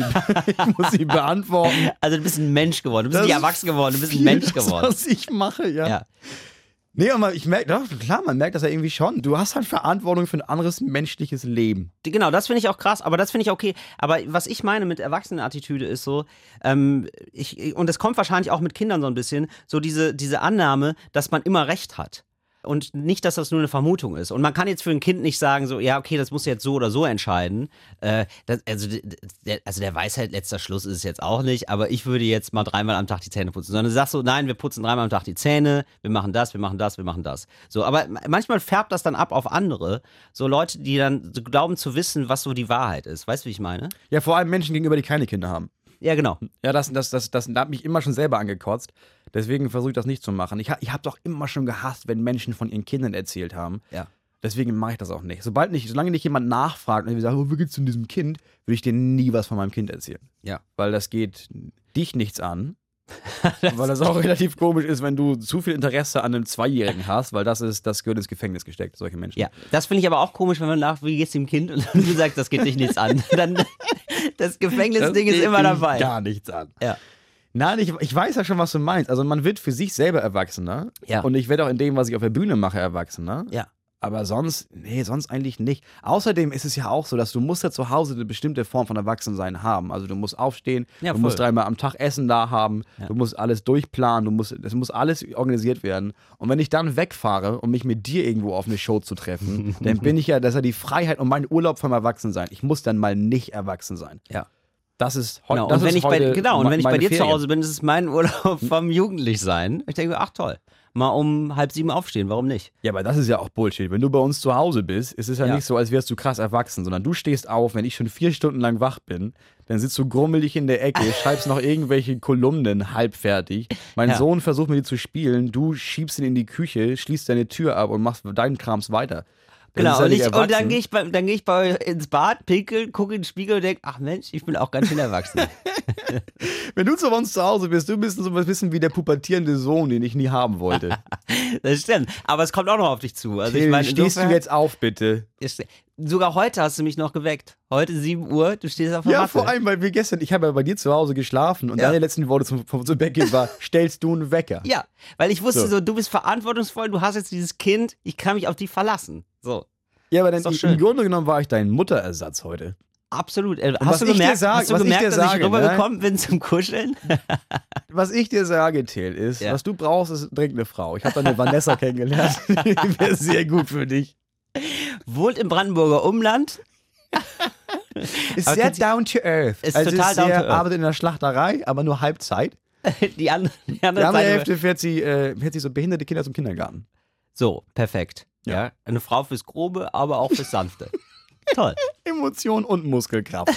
[SPEAKER 2] ich muss sie beantworten.
[SPEAKER 3] Also du bist ein Mensch geworden. Du bist
[SPEAKER 2] Das
[SPEAKER 3] nicht
[SPEAKER 2] ist
[SPEAKER 3] erwachsen geworden, du bist ein
[SPEAKER 2] viel,
[SPEAKER 3] Mensch
[SPEAKER 2] das,
[SPEAKER 3] geworden.
[SPEAKER 2] was ich mache, ja.
[SPEAKER 3] Ja.
[SPEAKER 2] Nee, aber ich merke, doch, klar, man merkt das ja irgendwie schon. Du hast halt Verantwortung für ein anderes menschliches Leben.
[SPEAKER 3] Genau, das finde ich auch krass, aber das finde ich okay. Aber was ich meine mit Erwachsenenattitüde ist so, und das kommt wahrscheinlich auch mit Kindern so ein bisschen, so diese Annahme, dass man immer Recht hat. Und nicht, dass das nur eine Vermutung ist. Und man kann jetzt für ein Kind nicht sagen, so, ja, okay, das muss jetzt so oder so entscheiden. Also der Weisheit letzter Schluss ist es jetzt auch nicht, aber ich würde jetzt mal 3-mal am Tag die Zähne putzen. Sondern du sagst so, nein, wir putzen 3-mal am Tag die Zähne, wir machen das, wir machen das, wir machen das. So, aber manchmal färbt das dann ab auf andere. So Leute, die dann so glauben zu wissen, was so die Wahrheit ist. Weißt du, wie ich meine?
[SPEAKER 2] Ja, vor allem Menschen gegenüber, die keine Kinder haben.
[SPEAKER 3] Ja, genau.
[SPEAKER 2] Ja, das hat mich immer schon selber angekotzt. Deswegen versuche ich das nicht zu machen. Ich habe doch immer schon gehasst, wenn Menschen von ihren Kindern erzählt haben.
[SPEAKER 3] Ja.
[SPEAKER 2] Deswegen mache ich das auch nicht. Solange nicht jemand nachfragt und ich sage, wie geht's zu diesem Kind, würde ich dir nie was von meinem Kind erzählen.
[SPEAKER 3] Ja.
[SPEAKER 2] Weil das geht dich nichts an. Weil das auch relativ komisch ist, wenn du zu viel Interesse an einem 2-Jährigen hast, weil das gehört ins Gefängnis gesteckt, solche Menschen.
[SPEAKER 3] Ja, das finde ich aber auch komisch, wenn man nach, wie geht's dem Kind? Und du sagst, das geht dich nichts an. Dann, das Gefängnisding ist immer dabei.
[SPEAKER 2] Gar nichts an.
[SPEAKER 3] Ja.
[SPEAKER 2] Nein, ich weiß ja schon, was du meinst. Also man wird für sich selber erwachsener.
[SPEAKER 3] Ja.
[SPEAKER 2] Und ich werde auch in dem, was ich auf der Bühne mache, erwachsener.
[SPEAKER 3] Ja.
[SPEAKER 2] Aber sonst eigentlich nicht. Außerdem ist es ja auch so, dass du musst ja zu Hause eine bestimmte Form von Erwachsensein haben. Also du musst aufstehen,
[SPEAKER 3] Ja,
[SPEAKER 2] du
[SPEAKER 3] voll.
[SPEAKER 2] musst 3-mal am Tag Essen da haben, du musst alles durchplanen, es muss alles organisiert werden. Und wenn ich dann wegfahre, um mich mit dir irgendwo auf eine Show zu treffen, dann das ist ja die Freiheit und mein Urlaub vom Erwachsensein. Ich muss dann mal nicht erwachsen sein.
[SPEAKER 3] Ja.
[SPEAKER 2] Das ist
[SPEAKER 3] Genau.
[SPEAKER 2] das
[SPEAKER 3] Und wenn
[SPEAKER 2] ist
[SPEAKER 3] ich bei,
[SPEAKER 2] heute
[SPEAKER 3] genau, und wenn ich bei
[SPEAKER 2] meine
[SPEAKER 3] dir zu
[SPEAKER 2] Ferien.
[SPEAKER 3] Hause bin, ist es mein Urlaub vom Jugendlichsein. Ich denke, ach toll, mal um 6:30 aufstehen, warum nicht?
[SPEAKER 2] Ja, aber das ist ja auch Bullshit. Wenn du bei uns zu Hause bist, ist es ja
[SPEAKER 3] Ja.
[SPEAKER 2] nicht so, als wärst du krass erwachsen, sondern du stehst auf, wenn ich schon 4 Stunden lang wach bin, dann sitzt du grummelig in der Ecke, schreibst noch irgendwelche Kolumnen halbfertig. Mein
[SPEAKER 3] Ja.
[SPEAKER 2] Sohn versucht mit dir zu spielen, du schiebst ihn in die Küche, schließt deine Tür ab und machst deinen Krams weiter. Das
[SPEAKER 3] Genau,
[SPEAKER 2] ist ja
[SPEAKER 3] und,
[SPEAKER 2] nicht
[SPEAKER 3] und dann
[SPEAKER 2] erwachsen.
[SPEAKER 3] gehe ich ins Bad, pinkeln, gucke in den Spiegel und denke, ach Mensch, ich bin auch ganz schön erwachsen.
[SPEAKER 2] Wenn du zu uns zu Hause bist, du bist so ein bisschen wie der pubertierende Sohn, den ich nie haben wollte.
[SPEAKER 3] Das stimmt, aber es kommt auch noch auf dich zu. Also ich
[SPEAKER 2] Till,
[SPEAKER 3] meine,
[SPEAKER 2] stehst du
[SPEAKER 3] insofern-
[SPEAKER 2] jetzt auf, bitte?
[SPEAKER 3] Sogar heute hast du mich noch geweckt. Heute 7 Uhr, du stehst auf der
[SPEAKER 2] Ja,
[SPEAKER 3] Matte.
[SPEAKER 2] vor allem, weil ich habe ja bei dir zu Hause geschlafen und
[SPEAKER 3] Ja.
[SPEAKER 2] deine letzten Worte zum Bett war, stellst du einen Wecker?
[SPEAKER 3] Ja, weil ich wusste
[SPEAKER 2] So.
[SPEAKER 3] so, du bist verantwortungsvoll, du hast jetzt dieses Kind, ich kann mich auf die verlassen. So,
[SPEAKER 2] Ja, aber dann
[SPEAKER 3] Ist doch
[SPEAKER 2] im
[SPEAKER 3] schön.
[SPEAKER 2] Grunde genommen war ich dein Mutterersatz heute.
[SPEAKER 3] absolut.
[SPEAKER 2] was
[SPEAKER 3] Hast du
[SPEAKER 2] ich dir
[SPEAKER 3] gemerkt,
[SPEAKER 2] sag-
[SPEAKER 3] hast du
[SPEAKER 2] was ich
[SPEAKER 3] gemerkt,
[SPEAKER 2] dir
[SPEAKER 3] dass
[SPEAKER 2] sage,
[SPEAKER 3] ich
[SPEAKER 2] ne?
[SPEAKER 3] rübergekommen bin zum Kuscheln?
[SPEAKER 2] Was ich dir sage, Till, ist,
[SPEAKER 3] Ja.
[SPEAKER 2] was du brauchst, ist dringend eine Frau. Ich habe da eine Vanessa kennengelernt. Die wäre sehr gut für dich.
[SPEAKER 3] Wohnt im Brandenburger Umland.
[SPEAKER 2] Ist
[SPEAKER 3] Aber
[SPEAKER 2] sehr
[SPEAKER 3] kennt sie-
[SPEAKER 2] down to earth.
[SPEAKER 3] Ist
[SPEAKER 2] also
[SPEAKER 3] total
[SPEAKER 2] ist
[SPEAKER 3] down
[SPEAKER 2] sehr,
[SPEAKER 3] to earth.
[SPEAKER 2] arbeitet in der Schlachterei, aber nur Halbzeit.
[SPEAKER 3] Die andere
[SPEAKER 2] Die andere
[SPEAKER 3] Seite.
[SPEAKER 2] Hälfte fährt sie so behinderte Kinder zum Kindergarten.
[SPEAKER 3] So, perfekt.
[SPEAKER 2] Ja.
[SPEAKER 3] Ja. Eine Frau fürs Grobe, aber auch fürs Sanfte. Toll.
[SPEAKER 2] Emotion und Muskelkraft.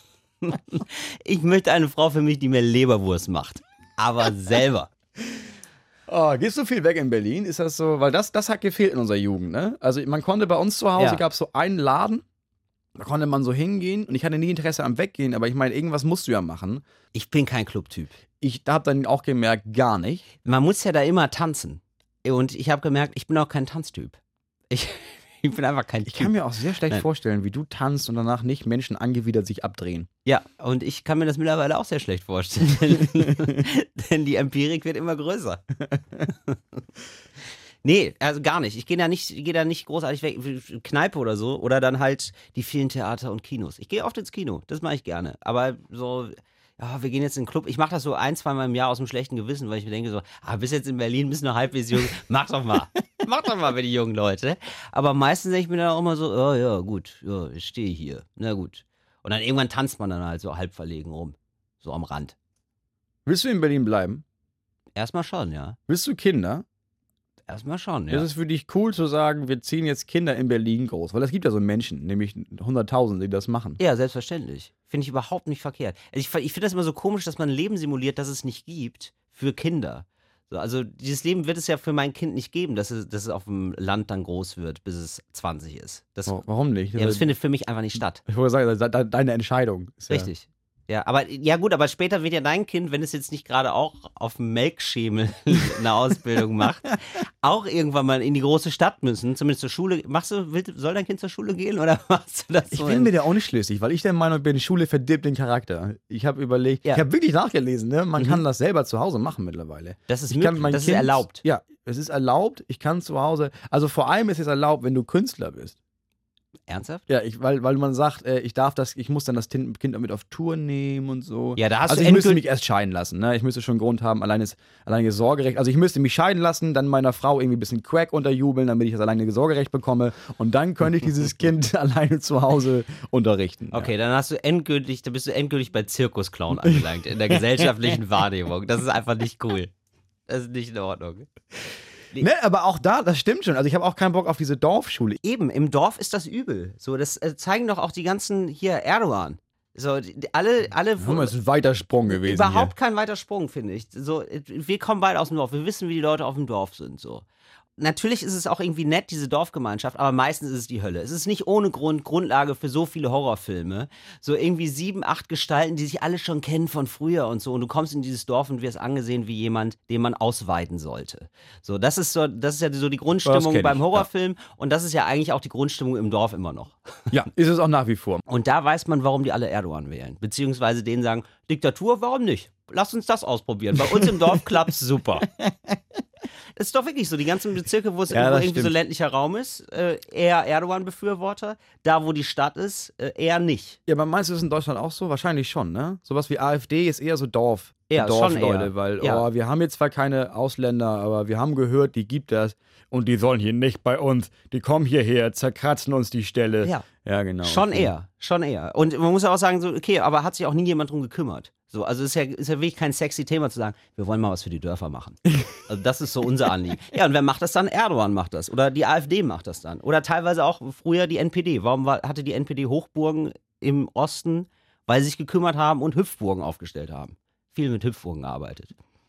[SPEAKER 3] Ich möchte eine Frau für mich, die mir Leberwurst macht. Aber selber.
[SPEAKER 2] Oh, gehst du viel weg in Berlin? Ist das so? Weil das hat gefehlt in unserer Jugend, ne? Also man konnte bei uns zu Hause,
[SPEAKER 3] Ja.
[SPEAKER 2] gab es so einen Laden, da konnte man so hingehen und ich hatte nie Interesse am Weggehen, aber ich meine, irgendwas musst du ja machen.
[SPEAKER 3] Ich bin kein Clubtyp.
[SPEAKER 2] Ich habe dann auch gemerkt, gar nicht.
[SPEAKER 3] Man muss ja da immer tanzen. Und ich habe gemerkt, ich bin auch kein Tanztyp. Ich bin einfach kein
[SPEAKER 2] Ich
[SPEAKER 3] Typ.
[SPEAKER 2] kann mir auch sehr schlecht
[SPEAKER 3] Nein.
[SPEAKER 2] vorstellen, wie du tanzt und danach nicht Menschen angewidert sich abdrehen.
[SPEAKER 3] Ja, und ich kann mir das mittlerweile auch sehr schlecht vorstellen. Denn die Empirik wird immer größer. Nee, also gar nicht. Ich gehe da nicht großartig weg. Kneipe oder so. Oder dann halt die vielen Theater und Kinos. Ich gehe oft ins Kino. Das mache ich gerne. Aber so, ja, wir gehen jetzt in den Club. Ich mache das so 1-2 Mal im Jahr aus dem schlechten Gewissen, weil ich mir denke so, bist jetzt in Berlin, bist noch halbwegs jung. Mach doch mal. Mach doch mal für die jungen Leute. Aber meistens denke ich mir dann auch immer so, ja, gut, ja, ich stehe hier. Na gut. Und dann irgendwann tanzt man dann halt so halb verlegen rum. So am Rand.
[SPEAKER 2] Willst du in Berlin bleiben?
[SPEAKER 3] Erstmal schon, ja.
[SPEAKER 2] Willst du Kinder?
[SPEAKER 3] Erstmal schon, ja.
[SPEAKER 2] Ist es für dich cool zu sagen, wir ziehen jetzt Kinder in Berlin groß? Weil es gibt ja so Menschen, nämlich 100.000, die das machen.
[SPEAKER 3] Ja, selbstverständlich. Finde ich überhaupt nicht verkehrt. Also ich finde das immer so komisch, dass man ein Leben simuliert, das es nicht gibt für Kinder. So, also dieses Leben wird es ja für mein Kind nicht geben, dass es auf dem Land dann groß wird, bis es 20 ist. Das,
[SPEAKER 2] Warum nicht?
[SPEAKER 3] ja, das findet für mich einfach nicht statt.
[SPEAKER 2] Ich wollte sagen, deine Entscheidung. Ist ja-
[SPEAKER 3] Richtig. Ja, aber ja gut, aber später wird ja dein Kind, wenn es jetzt nicht gerade auch auf dem Melkschemel eine Ausbildung macht, auch irgendwann mal in die große Stadt müssen, zumindest zur Schule. Soll dein Kind zur Schule gehen oder machst du das
[SPEAKER 2] Ich
[SPEAKER 3] so?
[SPEAKER 2] bin mir da auch nicht schlüssig, weil ich der Meinung bin, Schule verdirbt den Charakter. Ich habe überlegt,
[SPEAKER 3] Ja.
[SPEAKER 2] ich habe wirklich nachgelesen, ne? Man kann das selber zu Hause machen mittlerweile.
[SPEAKER 3] Das ist
[SPEAKER 2] Ich kann
[SPEAKER 3] möglich,
[SPEAKER 2] mein
[SPEAKER 3] das ist
[SPEAKER 2] Kind-
[SPEAKER 3] erlaubt.
[SPEAKER 2] Ja, es ist erlaubt, ich kann zu Hause, also vor allem ist es erlaubt, wenn du Künstler bist.
[SPEAKER 3] Ernsthaft?
[SPEAKER 2] Ja, weil man sagt, ich muss dann das Kind damit auf Tour nehmen und so.
[SPEAKER 3] Ja, da hast
[SPEAKER 2] also
[SPEAKER 3] du
[SPEAKER 2] ich müsste
[SPEAKER 3] endgültig-
[SPEAKER 2] mich erst scheiden lassen, ne? Ich müsste schon einen Grund haben, alleiniges Sorgerecht. Also ich müsste mich scheiden lassen, dann meiner Frau irgendwie ein bisschen Crack unterjubeln, damit ich das alleinige Sorgerecht bekomme und dann könnte ich dieses Kind alleine zu Hause unterrichten.
[SPEAKER 3] Okay, dann bist du endgültig bei Zirkusclown angelangt, in der gesellschaftlichen Wahrnehmung. Das ist einfach nicht cool. Das ist nicht in Ordnung.
[SPEAKER 2] Ja. Ne, aber auch das stimmt schon. Also ich habe auch keinen Bock auf diese Dorfschule.
[SPEAKER 3] Eben, im Dorf ist das übel. So, das zeigen doch auch die ganzen hier Erdogan. So, alle
[SPEAKER 2] Das ist ein weiter Sprung gewesen.
[SPEAKER 3] überhaupt kein weiter Sprung, finde ich. So, wir kommen beide aus dem Dorf. Wir wissen, wie die Leute auf dem Dorf sind. So. Natürlich ist es auch irgendwie nett, diese Dorfgemeinschaft, aber meistens ist es die Hölle. Es ist nicht ohne Grund Grundlage für so viele Horrorfilme. So irgendwie 7, 8 Gestalten, die sich alle schon kennen von früher und so. Und du kommst in dieses Dorf und wirst angesehen wie jemand, den man ausweiden sollte. So, das ist ja so die Grundstimmung
[SPEAKER 2] kenn
[SPEAKER 3] beim
[SPEAKER 2] ich,
[SPEAKER 3] Horrorfilm. Und das ist ja eigentlich auch die Grundstimmung im Dorf immer noch.
[SPEAKER 2] Ja, ist es auch nach wie vor.
[SPEAKER 3] Und da weiß man, warum die alle Erdogan wählen. Beziehungsweise denen sagen, Diktatur, warum nicht? Lass uns das ausprobieren. Bei uns im Dorf klappt's super. Es ist doch wirklich so, die ganzen Bezirke, wo es
[SPEAKER 2] Ja, das
[SPEAKER 3] irgendwie so
[SPEAKER 2] stimmt.
[SPEAKER 3] ländlicher Raum ist, eher Erdogan-Befürworter. Da, wo die Stadt ist, eher nicht.
[SPEAKER 2] Ja, aber meinst du das in Deutschland auch so? Wahrscheinlich schon, ne? Sowas wie AfD ist eher so
[SPEAKER 3] Ja, schon
[SPEAKER 2] Dorfleute,
[SPEAKER 3] eher.
[SPEAKER 2] weil
[SPEAKER 3] Ja.
[SPEAKER 2] wir haben jetzt zwar keine Ausländer, aber wir haben gehört, die gibt es und die sollen hier nicht bei uns. Die kommen hierher, zerkratzen uns die Stelle.
[SPEAKER 3] Ja.
[SPEAKER 2] Ja, genau.
[SPEAKER 3] Schon
[SPEAKER 2] okay.
[SPEAKER 3] eher. Und man muss ja auch sagen, so, okay, aber hat sich auch nie jemand drum gekümmert. So, also ist ja wirklich kein sexy Thema zu sagen, wir wollen mal was für die Dörfer machen. Also das ist so unser Anliegen. Ja, und wer macht das dann? Erdogan macht das. Oder die AfD macht das dann. Oder teilweise auch früher die NPD. Warum hatte die NPD Hochburgen im Osten? Weil sie sich gekümmert haben und Hüpfburgen aufgestellt haben. Viel mit Hüpfburgen gearbeitet.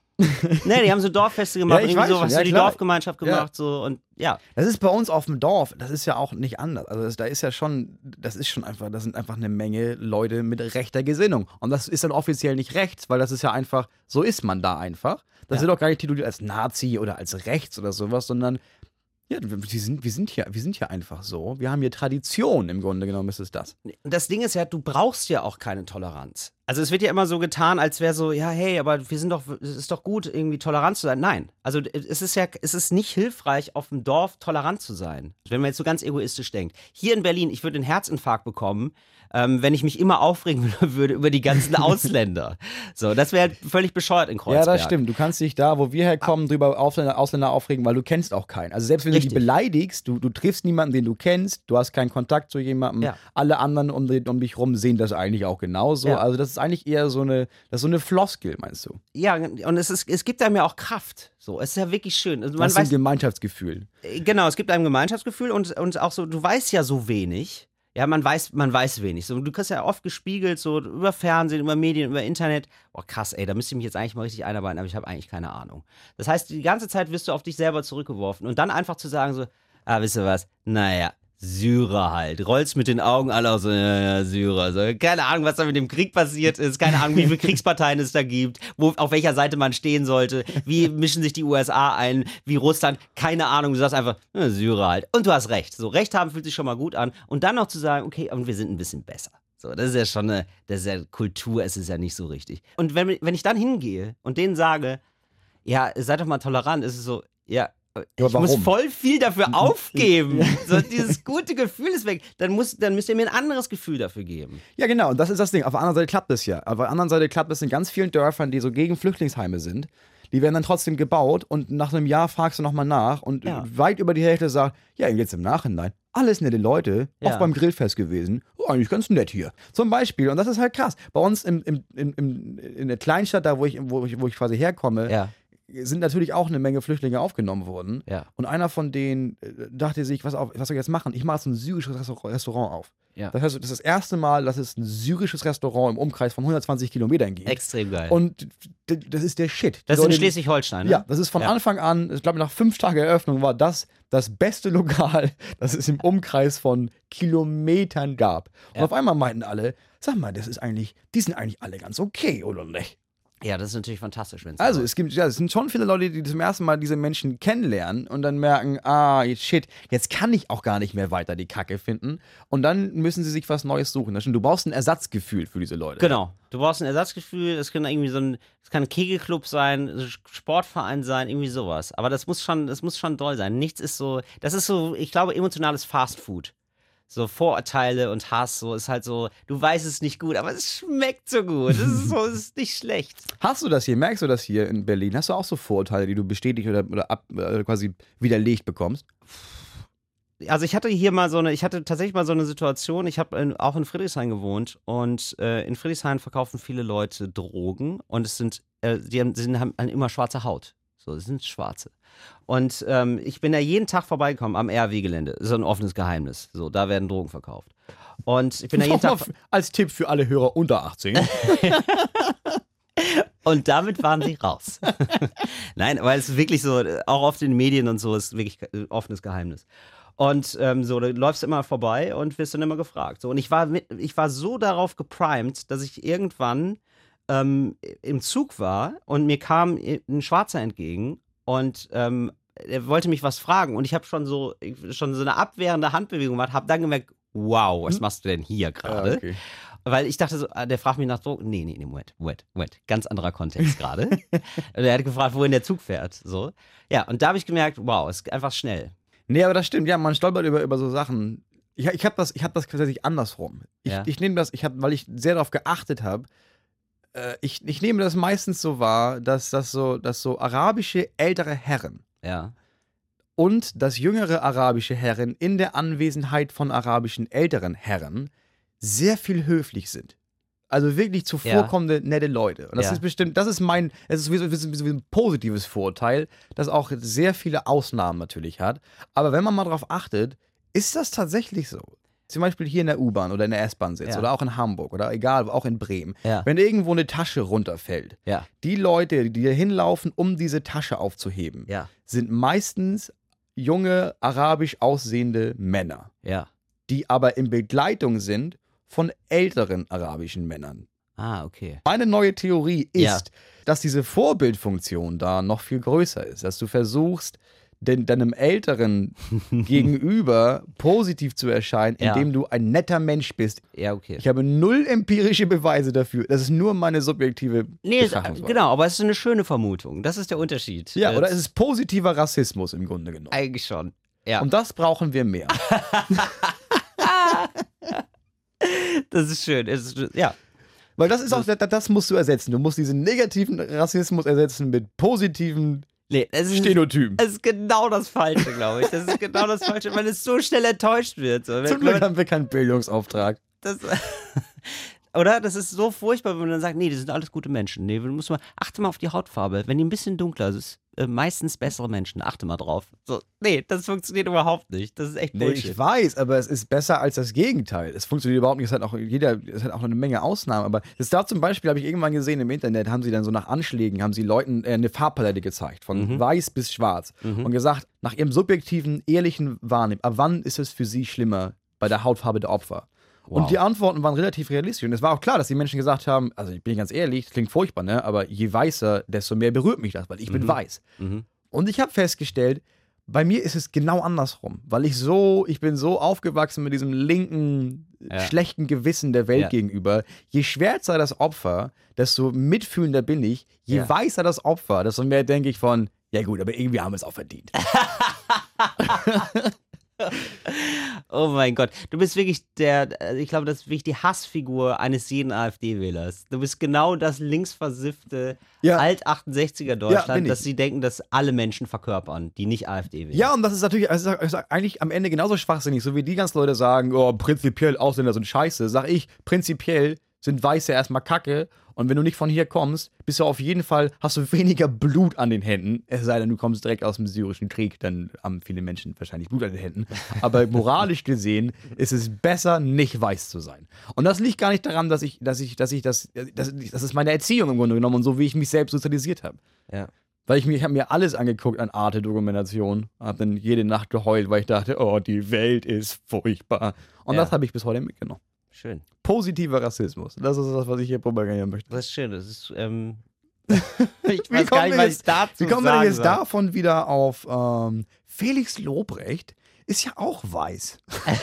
[SPEAKER 3] Nee, die haben so Dorffeste gemacht,
[SPEAKER 2] Ja, ich
[SPEAKER 3] irgendwie
[SPEAKER 2] weiß
[SPEAKER 3] so,
[SPEAKER 2] schon,
[SPEAKER 3] was
[SPEAKER 2] ja,
[SPEAKER 3] für die
[SPEAKER 2] klar.
[SPEAKER 3] Dorfgemeinschaft gemacht, so und ja.
[SPEAKER 2] Das ist bei uns auf dem Dorf, das ist ja auch nicht anders. Also da ist ja schon, das sind einfach eine Menge Leute mit rechter Gesinnung. Und das ist dann offiziell nicht rechts, weil das ist ja einfach, so ist man da einfach. Das wird auch gar nicht tituliert als Nazi oder als rechts oder sowas, sondern ja, wir sind hier einfach so. Wir haben hier Tradition, im Grunde genommen ist es das.
[SPEAKER 3] Das Ding ist ja, du brauchst ja auch keine Toleranz. Also es wird ja immer so getan, als wäre so, ja, hey, aber es ist doch gut, irgendwie tolerant zu sein. Nein, also es ist nicht hilfreich, auf dem Dorf tolerant zu sein. Wenn man jetzt so ganz egoistisch denkt. Hier in Berlin, ich würde einen Herzinfarkt bekommen, wenn ich mich immer aufregen würde über die ganzen Ausländer. So, das wäre halt völlig bescheuert in Kreuzberg.
[SPEAKER 2] Ja, das stimmt. Du kannst dich da, wo wir herkommen, drüber Ausländer aufregen, weil du kennst auch keinen. Also selbst wenn du
[SPEAKER 3] Richtig.
[SPEAKER 2] die beleidigst, du triffst niemanden, den du kennst, du hast keinen Kontakt zu jemandem,
[SPEAKER 3] Ja.
[SPEAKER 2] alle anderen um dich rum sehen das eigentlich auch genauso.
[SPEAKER 3] Ja.
[SPEAKER 2] Also das ist eigentlich eher so eine Floskel, meinst du?
[SPEAKER 3] Ja, und es gibt einem ja auch Kraft. So, es ist ja wirklich schön. Also man
[SPEAKER 2] Das ist ein
[SPEAKER 3] weiß,
[SPEAKER 2] Gemeinschaftsgefühl.
[SPEAKER 3] genau, es gibt einem Gemeinschaftsgefühl und auch so, du weißt ja so wenig. Ja, man weiß wenig. So, du kriegst ja oft gespiegelt, so über Fernsehen, über Medien, über Internet. Oh, krass, ey, da müsste ich mich jetzt eigentlich mal richtig einarbeiten, aber ich habe eigentlich keine Ahnung. Das heißt, die ganze Zeit wirst du auf dich selber zurückgeworfen und dann einfach zu sagen so, wisst ihr was, naja, Syrer halt. Rollst mit den Augen alle aus, so, ja, Syrer. So, keine Ahnung, was da mit dem Krieg passiert ist, keine Ahnung, wie viele Kriegsparteien es da gibt, auf welcher Seite man stehen sollte, wie mischen sich die USA ein, wie Russland, keine Ahnung, du sagst einfach, Syrer halt. Und du hast recht. So, Recht haben fühlt sich schon mal gut an. Und dann noch zu sagen, okay, und wir sind ein bisschen besser. So, das ist ja schon das ist ja Kultur, es ist ja nicht so richtig. Und wenn ich dann hingehe und denen sage, ja, seid doch mal tolerant, ist es so, ja, ich muss
[SPEAKER 2] warum?
[SPEAKER 3] voll viel dafür aufgeben. So, dieses gute Gefühl ist weg. Dann müsst ihr mir ein anderes Gefühl dafür geben.
[SPEAKER 2] Ja, genau, und das ist das Ding. Auf der anderen Seite klappt das ja. Auf der anderen Seite klappt das in ganz vielen Dörfern, die so gegen Flüchtlingsheime sind. Die werden dann trotzdem gebaut und nach einem Jahr fragst du nochmal nach und
[SPEAKER 3] Ja.
[SPEAKER 2] weit über die Hälfte sagt, ja, jetzt im Nachhinein, alles nette Leute,
[SPEAKER 3] Ja.
[SPEAKER 2] auch beim Grillfest gewesen, eigentlich ganz nett hier. Zum Beispiel, und das ist halt krass, bei uns in der Kleinstadt, da wo ich quasi herkomme,
[SPEAKER 3] Ja.
[SPEAKER 2] sind natürlich auch eine Menge Flüchtlinge aufgenommen worden.
[SPEAKER 3] Ja.
[SPEAKER 2] Und einer von denen dachte sich, was soll ich jetzt machen? Ich mache jetzt ein syrisches Restaurant auf.
[SPEAKER 3] Ja.
[SPEAKER 2] Das heißt, das ist das erste Mal, dass es ein syrisches Restaurant im Umkreis von 120 Kilometern gibt.
[SPEAKER 3] Extrem geil.
[SPEAKER 2] Und das ist der Shit. Die
[SPEAKER 3] das ist in
[SPEAKER 2] Leute-
[SPEAKER 3] Schleswig-Holstein, ne?
[SPEAKER 2] Ja, das ist von
[SPEAKER 3] Ja.
[SPEAKER 2] Anfang an, ich glaube nach 5 Tagen Eröffnung war das beste Lokal, das es im Umkreis von Kilometern gab. Und
[SPEAKER 3] Ja.
[SPEAKER 2] auf einmal meinten alle, sag mal, die sind eigentlich alle ganz okay, oder nicht?
[SPEAKER 3] Ja, das ist natürlich fantastisch, wenn es
[SPEAKER 2] Also es sind schon viele Leute, die zum ersten Mal diese Menschen kennenlernen und dann merken, jetzt kann ich auch gar nicht mehr weiter die Kacke finden. Und dann müssen sie sich was Neues suchen. Das stimmt, du brauchst ein Ersatzgefühl für diese Leute.
[SPEAKER 3] Genau. Du brauchst ein Ersatzgefühl, es kann irgendwie es kann ein Kegelclub sein, ein Sportverein sein, irgendwie sowas. Aber das muss schon doll sein. Nichts ist so, das ist so, ich glaube, emotionales Fastfood. So Vorurteile und Hass, so ist halt so, du weißt es nicht gut, aber es schmeckt so gut. Es ist nicht schlecht.
[SPEAKER 2] Hast du das hier, merkst du das hier in Berlin? Hast du auch so Vorurteile, die du bestätigt oder quasi widerlegt bekommst?
[SPEAKER 3] Also ich hatte tatsächlich mal so eine Situation, ich habe auch in Friedrichshain gewohnt und in Friedrichshain verkaufen viele Leute Drogen und es sind, haben immer schwarze Haut. So, es sind Schwarze. Und ich bin da jeden Tag vorbeigekommen am RW-Gelände. Das ist ein offenes Geheimnis. So, da werden Drogen verkauft. Und ich bin da jeden Tag.
[SPEAKER 2] Als Tipp für alle Hörer unter 18.
[SPEAKER 3] Und damit waren sie raus. Nein, weil es ist wirklich so, auch oft in den Medien und so, ist wirklich ein offenes Geheimnis. Und so, du läufst immer vorbei und wirst dann immer gefragt. So, und ich war so darauf geprimed, dass ich irgendwann im Zug war und mir kam ein Schwarzer entgegen und er wollte mich was fragen und ich habe schon so eine abwehrende Handbewegung gemacht, habe dann gemerkt, wow, was machst du denn hier gerade?
[SPEAKER 2] Okay.
[SPEAKER 3] Weil ich dachte so, der fragt mich nach Drogen. Nee, Moment. Ganz anderer Kontext gerade. Und er hat gefragt, wohin der Zug fährt. So. Ja, und da habe ich gemerkt, wow, es ist einfach schnell.
[SPEAKER 2] Nee, aber das stimmt. Ja, man stolpert über so Sachen. Ich hab das tatsächlich andersrum.
[SPEAKER 3] Ja.
[SPEAKER 2] Ich nehme das, weil ich sehr darauf geachtet habe, ich nehme das meistens so wahr, dass so arabische ältere Herren
[SPEAKER 3] Ja.
[SPEAKER 2] und das jüngere arabische Herren in der Anwesenheit von arabischen älteren Herren sehr viel höflich sind. Also wirklich zuvorkommende, nette Leute. Und das
[SPEAKER 3] Ja.
[SPEAKER 2] ist bestimmt, es ist wie ein positives Vorurteil, das auch sehr viele Ausnahmen natürlich hat. Aber wenn man mal drauf achtet, ist das tatsächlich so. Zum Beispiel hier in der U-Bahn oder in der S-Bahn sitzt
[SPEAKER 3] Ja.
[SPEAKER 2] oder auch in Hamburg oder egal, auch in Bremen.
[SPEAKER 3] Ja.
[SPEAKER 2] Wenn irgendwo eine Tasche runterfällt,
[SPEAKER 3] Ja.
[SPEAKER 2] die Leute, die da hinlaufen, um diese Tasche aufzuheben,
[SPEAKER 3] Ja.
[SPEAKER 2] sind meistens junge, arabisch aussehende Männer,
[SPEAKER 3] Ja.
[SPEAKER 2] die aber in Begleitung sind von älteren arabischen Männern.
[SPEAKER 3] Ah, okay.
[SPEAKER 2] Meine neue Theorie ist,
[SPEAKER 3] Ja.
[SPEAKER 2] dass diese Vorbildfunktion da noch viel größer ist, dass du versuchst, deinem Älteren gegenüber positiv zu erscheinen,
[SPEAKER 3] Ja.
[SPEAKER 2] indem du ein netter Mensch bist.
[SPEAKER 3] Ja, okay.
[SPEAKER 2] Ich habe 0 empirische Beweise dafür. Das ist nur meine subjektive Betrachtungsweise.
[SPEAKER 3] Genau, aber es ist eine schöne Vermutung. Das ist der Unterschied.
[SPEAKER 2] Ja, oder es ist positiver Rassismus im Grunde genommen.
[SPEAKER 3] Eigentlich schon. Ja.
[SPEAKER 2] Und das brauchen wir mehr.
[SPEAKER 3] Das ist schön. Ja.
[SPEAKER 2] Weil das ist auch, das musst du ersetzen. Du musst diesen negativen Rassismus ersetzen mit positiven
[SPEAKER 3] Nee, es ist,
[SPEAKER 2] Stenotypen.
[SPEAKER 3] es ist genau das Falsche, glaube ich. Das ist genau das Falsche, weil es so schnell enttäuscht wird. So.
[SPEAKER 2] Zum Glück haben wir keinen Bildungsauftrag.
[SPEAKER 3] Das, oder? Das ist so furchtbar, wenn man dann sagt, nee, die sind alles gute Menschen. Nee, achte mal auf die Hautfarbe. Wenn die ein bisschen dunkler ist, meistens bessere Menschen. Achte mal drauf. So, nee, das funktioniert überhaupt nicht. Das ist echt
[SPEAKER 2] Nee,
[SPEAKER 3] Bullshit.
[SPEAKER 2] ich weiß, aber es ist besser als das Gegenteil. Es funktioniert überhaupt nicht. Es hat auch eine Menge Ausnahmen. Aber das da zum Beispiel habe ich irgendwann gesehen im Internet, haben sie dann so nach Anschlägen, haben sie Leuten eine Farbpalette gezeigt, von weiß bis schwarz. Und gesagt, nach ihrem subjektiven, ehrlichen Wahrnehmen, ab wann ist es für sie schlimmer bei der Hautfarbe der Opfer?
[SPEAKER 3] Wow.
[SPEAKER 2] Und die Antworten waren relativ realistisch. Und es war auch klar, dass die Menschen gesagt haben, also ich bin ganz ehrlich, das klingt furchtbar, ne? Aber je weißer, desto mehr berührt mich das, weil ich bin weiß. Und ich habe festgestellt, bei mir ist es genau andersrum, weil ich bin so aufgewachsen mit diesem linken, schlechten Gewissen der Welt gegenüber. Je schwärzer das Opfer, desto mitfühlender bin ich. Je weißer das Opfer, desto mehr denke ich von, ja gut, aber irgendwie haben wir es auch verdient.
[SPEAKER 3] Oh mein Gott, du bist wirklich ich glaube, das ist wirklich die Hassfigur eines jeden AfD-Wählers. Du bist genau das linksversiffte Alt-68er Deutschland, dass sie denken, dass alle Menschen verkörpern, die nicht AfD wählen.
[SPEAKER 2] Ja, und das ist natürlich eigentlich am Ende genauso schwachsinnig, so wie die ganzen Leute sagen, oh, prinzipiell Ausländer sind scheiße, sag ich, prinzipiell sind Weiße erstmal Kacke. Und wenn du nicht von hier kommst, bist du auf jeden Fall, hast du weniger Blut an den Händen. Es sei denn, du kommst direkt aus dem syrischen Krieg, dann haben viele Menschen wahrscheinlich Blut an den Händen. Aber moralisch gesehen ist es besser, nicht weiß zu sein. Und das liegt gar nicht daran, das ist meine Erziehung im Grunde genommen und so, wie ich mich selbst sozialisiert habe.
[SPEAKER 3] Ja.
[SPEAKER 2] Weil ich habe mir alles angeguckt an Arte-Dokumentation, habe dann jede Nacht geheult, weil ich dachte, oh, die Welt ist furchtbar. Und das habe ich bis heute mitgenommen.
[SPEAKER 3] Schön.
[SPEAKER 2] Positiver Rassismus. Das ist das, was ich hier propagieren möchte.
[SPEAKER 3] Das ist schön. Das ist, ich
[SPEAKER 2] Wie
[SPEAKER 3] weiß gar nicht, was ich dazu
[SPEAKER 2] Wie kommen wir denn
[SPEAKER 3] sagen
[SPEAKER 2] jetzt
[SPEAKER 3] soll.
[SPEAKER 2] davon wieder auf Felix Lobrecht? Ist ja auch weiß.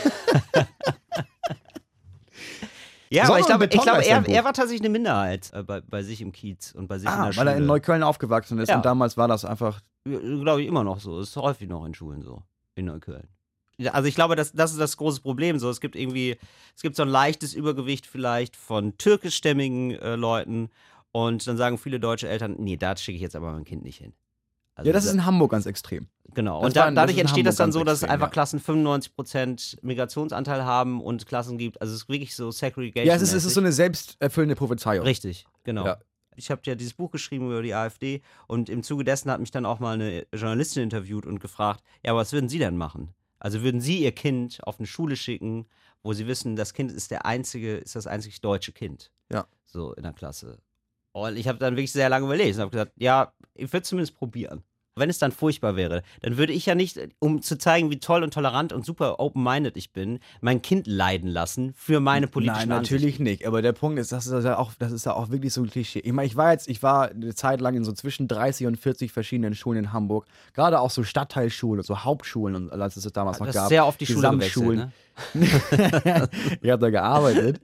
[SPEAKER 3] Ja,
[SPEAKER 2] Soll
[SPEAKER 3] aber ich
[SPEAKER 2] man
[SPEAKER 3] glaube,
[SPEAKER 2] Beton als sein Buch?
[SPEAKER 3] er war tatsächlich eine Minderheit bei sich im Kiez und bei sich in der
[SPEAKER 2] Weil
[SPEAKER 3] Schule.
[SPEAKER 2] er in Neukölln aufgewachsen ist
[SPEAKER 3] Ja.
[SPEAKER 2] und damals war das einfach.
[SPEAKER 3] Glaube ich immer noch so. Es ist häufig noch in Schulen so. In Neukölln. Ja, also ich glaube, das ist das große Problem. So, es gibt so ein leichtes Übergewicht vielleicht von türkischstämmigen Leuten und dann sagen viele deutsche Eltern, nee, da schicke ich jetzt aber mein Kind nicht hin. Also
[SPEAKER 2] Ja, das ist in Hamburg ganz extrem.
[SPEAKER 3] genau.
[SPEAKER 2] das
[SPEAKER 3] Und
[SPEAKER 2] war in- das
[SPEAKER 3] dadurch
[SPEAKER 2] ist in
[SPEAKER 3] entsteht das dann
[SPEAKER 2] Hamburg
[SPEAKER 3] so,
[SPEAKER 2] ganz
[SPEAKER 3] dass
[SPEAKER 2] extrem,
[SPEAKER 3] einfach
[SPEAKER 2] ja.
[SPEAKER 3] Klassen 95% Migrationsanteil haben und Klassen gibt. Also es ist wirklich so Segregation.
[SPEAKER 2] Ja, es ist so eine selbsterfüllende Prophezeiung.
[SPEAKER 3] Richtig, genau.
[SPEAKER 2] Ja.
[SPEAKER 3] Ich habe ja dieses Buch geschrieben über die AfD und im Zuge dessen hat mich dann auch mal eine Journalistin interviewt und gefragt, ja, was würden Sie denn machen? Also würden Sie Ihr Kind auf eine Schule schicken, wo Sie wissen, das Kind ist das einzig deutsche Kind.
[SPEAKER 2] Ja.
[SPEAKER 3] So in der Klasse. Und ich habe dann wirklich sehr lange überlegt und habe gesagt, ja, ich würde zumindest probieren. Wenn es dann furchtbar wäre, dann würde ich ja nicht, um zu zeigen, wie toll und tolerant und super open-minded ich bin, mein Kind leiden lassen für meine politischen
[SPEAKER 2] Nein, natürlich
[SPEAKER 3] Ansichten.
[SPEAKER 2] nicht. Aber der Punkt ist, das ist ja auch wirklich so ein Klischee. Ich meine, ich war eine Zeit lang in so zwischen 30 und 40 verschiedenen Schulen in Hamburg. Gerade auch so Stadtteilschulen und so Hauptschulen, und als es das damals noch
[SPEAKER 3] Du hast
[SPEAKER 2] gab.
[SPEAKER 3] sehr oft die Schule gewechselt,
[SPEAKER 2] Gesamtschulen.
[SPEAKER 3] ne?
[SPEAKER 2] Ich habe da gearbeitet.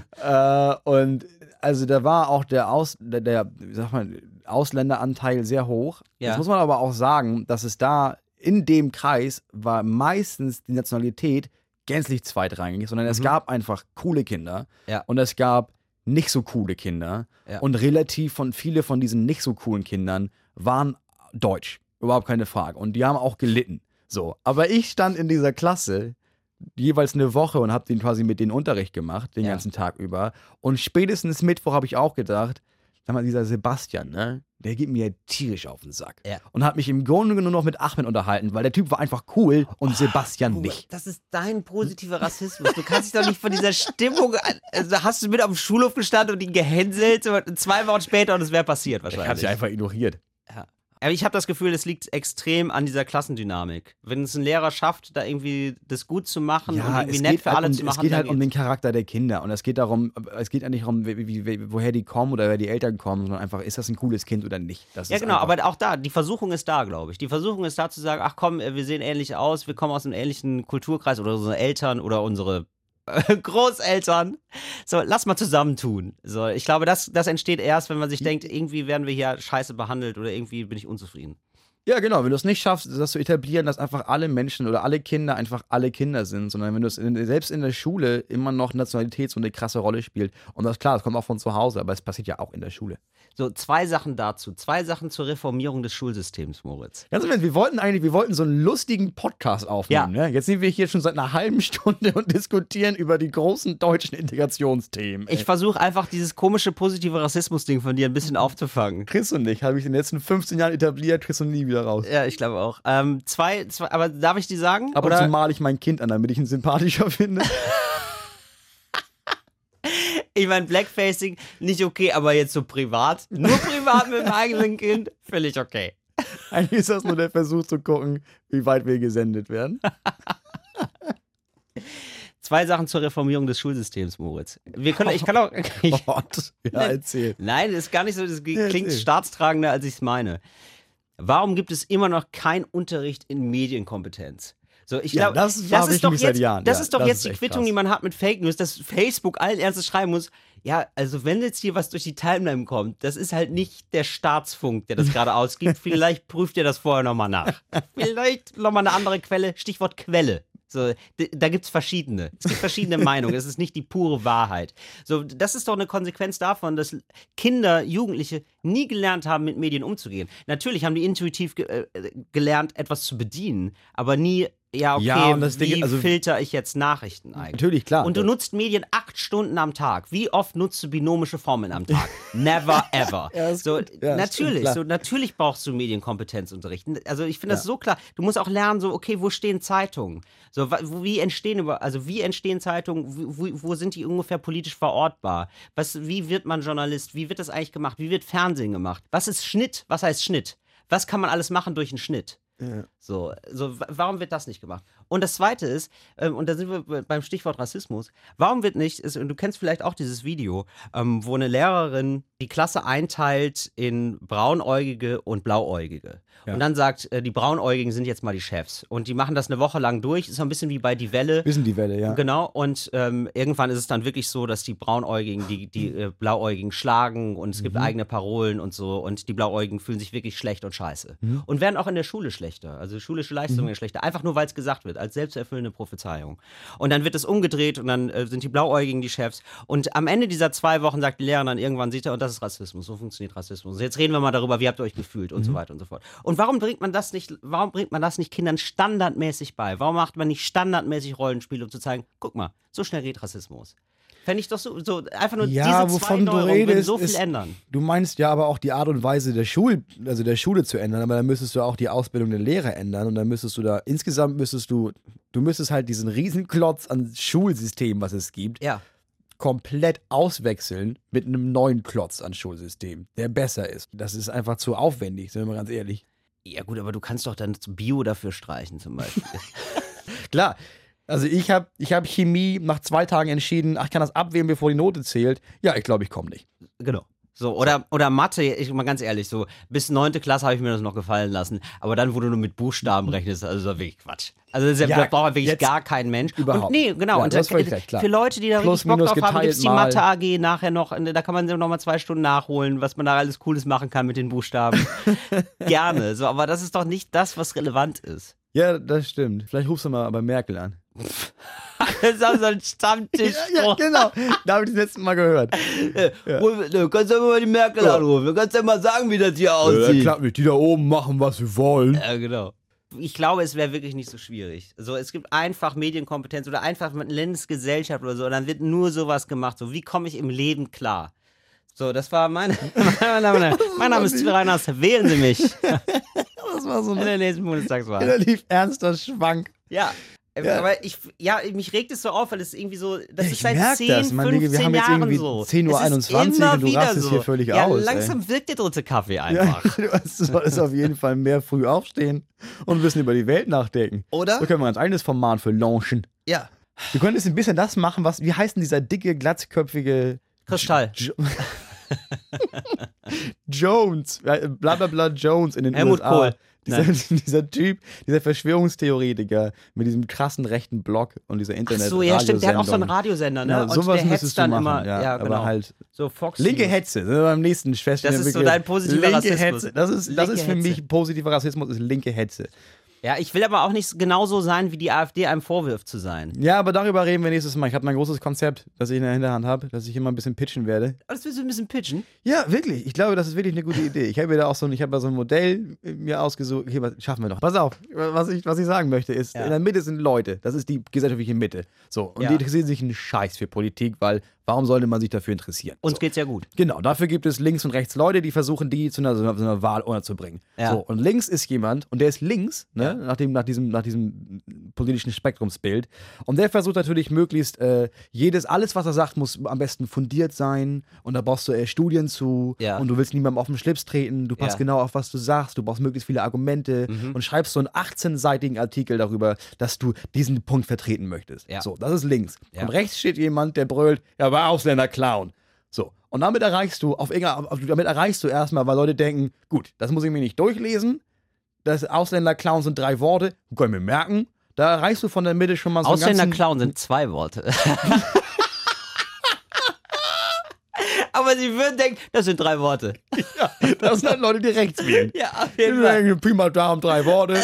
[SPEAKER 2] Und also da war auch der sag mal, Ausländeranteil sehr hoch.
[SPEAKER 3] Ja.
[SPEAKER 2] Jetzt muss man aber auch sagen, dass es da in dem Kreis war meistens die Nationalität gänzlich zweitrangig, sondern es gab einfach coole Kinder
[SPEAKER 3] Ja.
[SPEAKER 2] und es gab nicht so coole Kinder.
[SPEAKER 3] Ja.
[SPEAKER 2] Und viele von diesen nicht so coolen Kindern waren deutsch. Überhaupt keine Frage. Und die haben auch gelitten. So. Aber ich stand in dieser Klasse jeweils eine Woche und habe quasi mit denen Unterricht gemacht, den
[SPEAKER 3] Ja.
[SPEAKER 2] ganzen Tag über. Und spätestens Mittwoch habe ich auch gedacht, sag mal, dieser Sebastian, ne, der geht mir tierisch auf den Sack.
[SPEAKER 3] Ja.
[SPEAKER 2] Und hat mich im Grunde nur noch mit Ahmed unterhalten, weil der Typ war einfach cool und Sebastian nicht.
[SPEAKER 3] Das ist dein positiver Rassismus. Du kannst dich doch nicht von dieser Stimmung. Also hast du mit auf dem Schulhof gestanden und ihn gehänselt, so 2 Wochen später und es wäre passiert
[SPEAKER 2] Ich habe
[SPEAKER 3] wahrscheinlich.
[SPEAKER 2] sie einfach ignoriert.
[SPEAKER 3] Aber ich habe das Gefühl, es liegt extrem an dieser Klassendynamik. Wenn es ein Lehrer schafft, da irgendwie das gut zu machen und irgendwie nett für alle zu machen.
[SPEAKER 2] Es geht halt
[SPEAKER 3] dann
[SPEAKER 2] um den Charakter der Kinder und es geht ja nicht darum, woher die kommen oder wer die Eltern kommen, sondern einfach, ist das ein cooles Kind oder nicht. Das
[SPEAKER 3] ja,
[SPEAKER 2] ist
[SPEAKER 3] genau,
[SPEAKER 2] einfach,
[SPEAKER 3] aber auch da, die Versuchung ist da, glaube ich. Die Versuchung ist da zu sagen, ach komm, wir sehen ähnlich aus, wir kommen aus einem ähnlichen Kulturkreis oder unsere Eltern oder unsere Großeltern. So, lass mal zusammentun. So, ich glaube, das entsteht erst, wenn man sich denkt, irgendwie werden wir hier scheiße behandelt oder irgendwie bin ich unzufrieden.
[SPEAKER 2] Ja, genau, wenn du es nicht schaffst, das zu etablieren, dass einfach alle Menschen oder alle Kinder einfach alle Kinder sind, sondern wenn du es selbst in der Schule immer noch Nationalität so eine krasse Rolle spielt. Und das klar, das kommt auch von zu Hause, aber es passiert ja auch in der Schule.
[SPEAKER 3] So, 2 Sachen dazu. 2 Sachen zur Reformierung des Schulsystems, Moritz.
[SPEAKER 2] Ganz im Ernst, wir wollten so einen lustigen Podcast aufnehmen. Ne? Jetzt sind wir hier schon seit einer halben Stunde und diskutieren über die großen deutschen Integrationsthemen.
[SPEAKER 3] Ich versuche einfach dieses komische positive Rassismus-Ding von dir ein bisschen aufzufangen.
[SPEAKER 2] Chris und ich habe ich in den letzten 15 Jahren etabliert, Chris und nie wieder raus.
[SPEAKER 3] Ja, ich glaube auch. Zwei, aber darf ich die sagen?
[SPEAKER 2] Ab und
[SPEAKER 3] Oder?
[SPEAKER 2] zu male ich mein Kind an, damit ich ihn sympathischer finde.
[SPEAKER 3] Ich meine, Blackfacing, nicht okay, aber jetzt so privat. Nur privat mit dem eigenen Kind, völlig okay.
[SPEAKER 2] Eigentlich ist das nur der Versuch zu gucken, wie weit wir gesendet werden.
[SPEAKER 3] 2 Sachen zur Reformierung des Schulsystems, Moritz. Ich kann auch.
[SPEAKER 2] Gott, ja, erzähl.
[SPEAKER 3] Nein, das ist gar nicht so, das klingt
[SPEAKER 2] erzähl.
[SPEAKER 3] staatstragender, als ich es meine. Warum gibt es immer noch keinen Unterricht in Medienkompetenz? So, ich
[SPEAKER 2] Ja,
[SPEAKER 3] glaube,
[SPEAKER 2] das frage ich mich seit Jahren.
[SPEAKER 3] Das
[SPEAKER 2] Ja,
[SPEAKER 3] ist doch
[SPEAKER 2] das
[SPEAKER 3] jetzt
[SPEAKER 2] ist
[SPEAKER 3] die
[SPEAKER 2] echt
[SPEAKER 3] Quittung,
[SPEAKER 2] krass.
[SPEAKER 3] die man hat mit Fake News, dass Facebook allen Ernstes schreiben muss, ja, also wenn jetzt hier was durch die Timeline kommt, das ist halt nicht der Staatsfunk, der das gerade ausgibt. Vielleicht prüft ihr das vorher nochmal nach. Vielleicht nochmal eine andere Quelle, Stichwort Quelle. So, da gibt es verschiedene. Es gibt verschiedene Meinungen. Es ist nicht die pure Wahrheit. So, das ist doch eine Konsequenz davon, dass Kinder, Jugendliche nie gelernt haben, mit Medien umzugehen. Natürlich haben die intuitiv gelernt, etwas zu bedienen, aber nie, ja, okay,
[SPEAKER 2] Ja, und das Ding-
[SPEAKER 3] wie
[SPEAKER 2] also-
[SPEAKER 3] filter ich jetzt Nachrichten eigentlich?
[SPEAKER 2] Natürlich, klar.
[SPEAKER 3] Und du nutzt Medien 8 Stunden am Tag. Wie oft nutzt du binomische Formeln am Tag? Never ever.
[SPEAKER 2] Ja, ist
[SPEAKER 3] so,
[SPEAKER 2] gut. Ja,
[SPEAKER 3] natürlich,
[SPEAKER 2] stimmt, klar.
[SPEAKER 3] so, natürlich brauchst du Medienkompetenzunterricht. Also ich finde das so klar. Du musst auch lernen, so, okay, wo stehen Zeitungen? So, wie entstehen Zeitungen? Wo sind die ungefähr politisch verortbar? Wie wird man Journalist? Wie wird das eigentlich gemacht? Wie wird Fernsehen gemacht? Was ist Schnitt? Was heißt Schnitt? Was kann man alles machen durch einen Schnitt?
[SPEAKER 2] Ja.
[SPEAKER 3] Warum wird das nicht gemacht? Und das Zweite ist, und da sind wir beim Stichwort Rassismus, warum wird nicht, und du kennst vielleicht auch dieses Video, wo eine Lehrerin die Klasse einteilt in Braunäugige und Blauäugige.
[SPEAKER 2] Ja.
[SPEAKER 3] Und dann sagt, die Braunäugigen sind jetzt mal die Chefs. Und die machen das eine Woche lang durch, ist so ein bisschen wie bei Die Welle.
[SPEAKER 2] Wissen die Welle, ja.
[SPEAKER 3] Genau, und irgendwann ist es dann wirklich so, dass die Braunäugigen die Blauäugigen schlagen und es gibt eigene Parolen und so und die Blauäugigen fühlen sich wirklich schlecht und scheiße. Und werden auch in der Schule schlechter, also schulische Leistungen werden schlechter, einfach nur weil es gesagt wird, als selbsterfüllende Prophezeiung. Und dann wird es umgedreht und dann sind die Blauäugigen die Chefs und am Ende dieser 2 Wochen sagt die Lehrerin dann irgendwann, sieht er, und das ist Rassismus, so funktioniert Rassismus. Jetzt reden wir mal darüber, wie habt ihr euch gefühlt und so weiter und so fort. Und warum bringt man das nicht Kindern standardmäßig bei? Warum macht man nicht standardmäßig Rollenspiele, um zu zeigen, guck mal, so schnell geht Rassismus? Fände ich doch so einfach nur
[SPEAKER 2] Ja,
[SPEAKER 3] diese 2
[SPEAKER 2] wovon du
[SPEAKER 3] Neuerungen würden
[SPEAKER 2] redest,
[SPEAKER 3] so viel
[SPEAKER 2] ist,
[SPEAKER 3] ändern.
[SPEAKER 2] du meinst ja aber auch die Art und Weise der Schule zu ändern, aber dann müsstest du auch die Ausbildung der Lehrer ändern und dann müsstest du müsstest halt diesen Riesenklotz an Schulsystem, was es gibt,
[SPEAKER 3] Ja.
[SPEAKER 2] komplett auswechseln mit einem neuen Klotz an Schulsystem, der besser ist. Das ist einfach zu aufwendig, sind wir mal ganz ehrlich.
[SPEAKER 3] Ja gut, aber du kannst doch dann Bio dafür streichen zum Beispiel.
[SPEAKER 2] Klar. Also ich hab Chemie nach 2 Tagen entschieden, ich kann das abwählen, bevor die Note zählt. Ja, ich glaube, ich komme nicht.
[SPEAKER 3] Genau. So, oder Mathe, ich mal ganz ehrlich, so bis 9. Klasse habe ich mir das noch gefallen lassen. Aber dann, wo du nur mit Buchstaben rechnest, also das ist wirklich Quatsch. Also das,
[SPEAKER 2] Ja,
[SPEAKER 3] das braucht wirklich
[SPEAKER 2] jetzt
[SPEAKER 3] gar kein Mensch.
[SPEAKER 2] überhaupt
[SPEAKER 3] Und nee, genau.
[SPEAKER 2] Ja,
[SPEAKER 3] und
[SPEAKER 2] du hast völlig recht, klar.
[SPEAKER 3] für Leute, die da
[SPEAKER 2] Plus,
[SPEAKER 3] richtig Bock
[SPEAKER 2] minus
[SPEAKER 3] drauf haben,
[SPEAKER 2] geteilt
[SPEAKER 3] gibt es die
[SPEAKER 2] mal.
[SPEAKER 3] Mathe AG nachher noch, da kann man noch mal 2 Stunden nachholen, was man da alles Cooles machen kann mit den Buchstaben. Gerne. So, aber das ist doch nicht das, was relevant ist.
[SPEAKER 2] Ja, das stimmt. Vielleicht rufst du mal bei Merkel an.
[SPEAKER 3] Das ist auch so ein Stammtisch.
[SPEAKER 2] Ja, genau. Da habe ich das letzte Mal gehört.
[SPEAKER 3] Du kannst ja mal die Merkel anrufen. Du kannst ja mal sagen, wie das hier
[SPEAKER 2] Das
[SPEAKER 3] aussieht.
[SPEAKER 2] klappt nicht. Die da oben machen, was sie wollen.
[SPEAKER 3] Ja, genau. Ich glaube, es wäre wirklich nicht so schwierig. So, es gibt einfach Medienkompetenz oder einfach mit Landesgesellschaft oder so, und dann wird nur sowas gemacht. So, wie komme ich im Leben klar? So, das war mein Name ist Reiners. Wählen Sie mich
[SPEAKER 2] Das war so
[SPEAKER 3] in der nächsten Bundestagswahl.
[SPEAKER 2] Da lief ernster Schwank.
[SPEAKER 3] Ja.
[SPEAKER 2] Ja.
[SPEAKER 3] Aber mich regt es so auf, weil es irgendwie so, das ist
[SPEAKER 2] Ich
[SPEAKER 3] seit
[SPEAKER 2] merk
[SPEAKER 3] 10,
[SPEAKER 2] das, Mann,
[SPEAKER 3] 15
[SPEAKER 2] Digga, wir haben jetzt
[SPEAKER 3] Jahren
[SPEAKER 2] irgendwie
[SPEAKER 3] so.
[SPEAKER 2] 10:21
[SPEAKER 3] Es ist immer
[SPEAKER 2] und du
[SPEAKER 3] wieder
[SPEAKER 2] rastest
[SPEAKER 3] so.
[SPEAKER 2] hier völlig
[SPEAKER 3] ja,
[SPEAKER 2] aus,
[SPEAKER 3] langsam wirkt der dritte Kaffee einfach.
[SPEAKER 2] Ja, du solltest auf jeden Fall mehr früh aufstehen und ein bisschen über die Welt nachdenken.
[SPEAKER 3] Oder?
[SPEAKER 2] So können wir ein eigenes Format für launchen.
[SPEAKER 3] Ja.
[SPEAKER 2] Du könntest ein bisschen das machen, wie heißt denn dieser dicke, glatzköpfige
[SPEAKER 3] Kristall.
[SPEAKER 2] Jones, bla bla bla Jones in den
[SPEAKER 3] Helmut
[SPEAKER 2] USA.
[SPEAKER 3] Kohl.
[SPEAKER 2] Dieser Typ, dieser Verschwörungstheoretiker mit diesem krassen rechten Blog und dieser Internet.
[SPEAKER 3] Ach so, ja, stimmt. Der hat auch so einen
[SPEAKER 2] Radiosendung.
[SPEAKER 3] Radiosender, ne?
[SPEAKER 2] Ja,
[SPEAKER 3] und
[SPEAKER 2] sowas
[SPEAKER 3] der
[SPEAKER 2] müsstest
[SPEAKER 3] hetzt
[SPEAKER 2] du
[SPEAKER 3] dann
[SPEAKER 2] machen,
[SPEAKER 3] immer.
[SPEAKER 2] ja,
[SPEAKER 3] genau.
[SPEAKER 2] aber halt
[SPEAKER 3] so Fox
[SPEAKER 2] linke
[SPEAKER 3] News.
[SPEAKER 2] Hetze, sind wir beim nächsten feststellen.
[SPEAKER 3] Das ist so dein positiver
[SPEAKER 2] linke
[SPEAKER 3] Rassismus.
[SPEAKER 2] Hetze. Das ist
[SPEAKER 3] Linke
[SPEAKER 2] für mich positiver Rassismus, ist linke Hetze.
[SPEAKER 3] Ja, ich will aber auch nicht genauso sein, wie die AfD einem vorwirft zu sein.
[SPEAKER 2] Ja, aber darüber reden wir nächstes Mal. Ich habe mein großes Konzept, das ich in der Hinterhand habe, das ich immer ein bisschen pitchen werde.
[SPEAKER 3] Oh, das willst du ein bisschen pitchen?
[SPEAKER 2] Ja, wirklich. Ich glaube, das ist wirklich eine gute Idee. Ich habe mir da auch so ein Modell mir ausgesucht. Okay, was schaffen wir doch. Pass auf, was ich sagen möchte ist, in der Mitte sind Leute. Das ist die gesellschaftliche Mitte. So, und die interessieren sich einen Scheiß für Politik, weil warum sollte man sich dafür interessieren?
[SPEAKER 3] Uns geht's ja gut.
[SPEAKER 2] Genau, dafür gibt es links und rechts Leute, die versuchen, die zu einer Wahl zu bringen.
[SPEAKER 3] Ja.
[SPEAKER 2] So, und links ist jemand, und der ist links, ne, nach diesem politischen Spektrumsbild. Und der versucht natürlich möglichst alles, was er sagt, muss am besten fundiert sein. Und da brauchst du Studien zu.
[SPEAKER 3] Ja.
[SPEAKER 2] Und du willst niemandem auf den Schlips treten. Du passt genau auf, was du sagst. Du brauchst möglichst viele Argumente. Und schreibst so einen 18-seitigen Artikel darüber, dass du diesen Punkt vertreten möchtest.
[SPEAKER 3] Ja.
[SPEAKER 2] So, das ist links.
[SPEAKER 3] Ja.
[SPEAKER 2] Und rechts steht jemand, der brüllt, ja, war Ausländer Clown. So. Und damit erreichst du erstmal, weil Leute denken, gut, das muss ich mir nicht durchlesen. Das Ausländer-Clown sind 3 Worte, können wir merken. Da erreichst du von der Mitte schon mal so einen ganzen...
[SPEAKER 3] Ausländer-Clown sind 2 Worte. Aber sie würden denken, das sind 3 Worte.
[SPEAKER 2] Ja, das sind halt Leute, die rechts wählen.
[SPEAKER 3] Ja, auf
[SPEAKER 2] Die
[SPEAKER 3] jeden Fall.
[SPEAKER 2] denken, prima, da haben 3 Worte.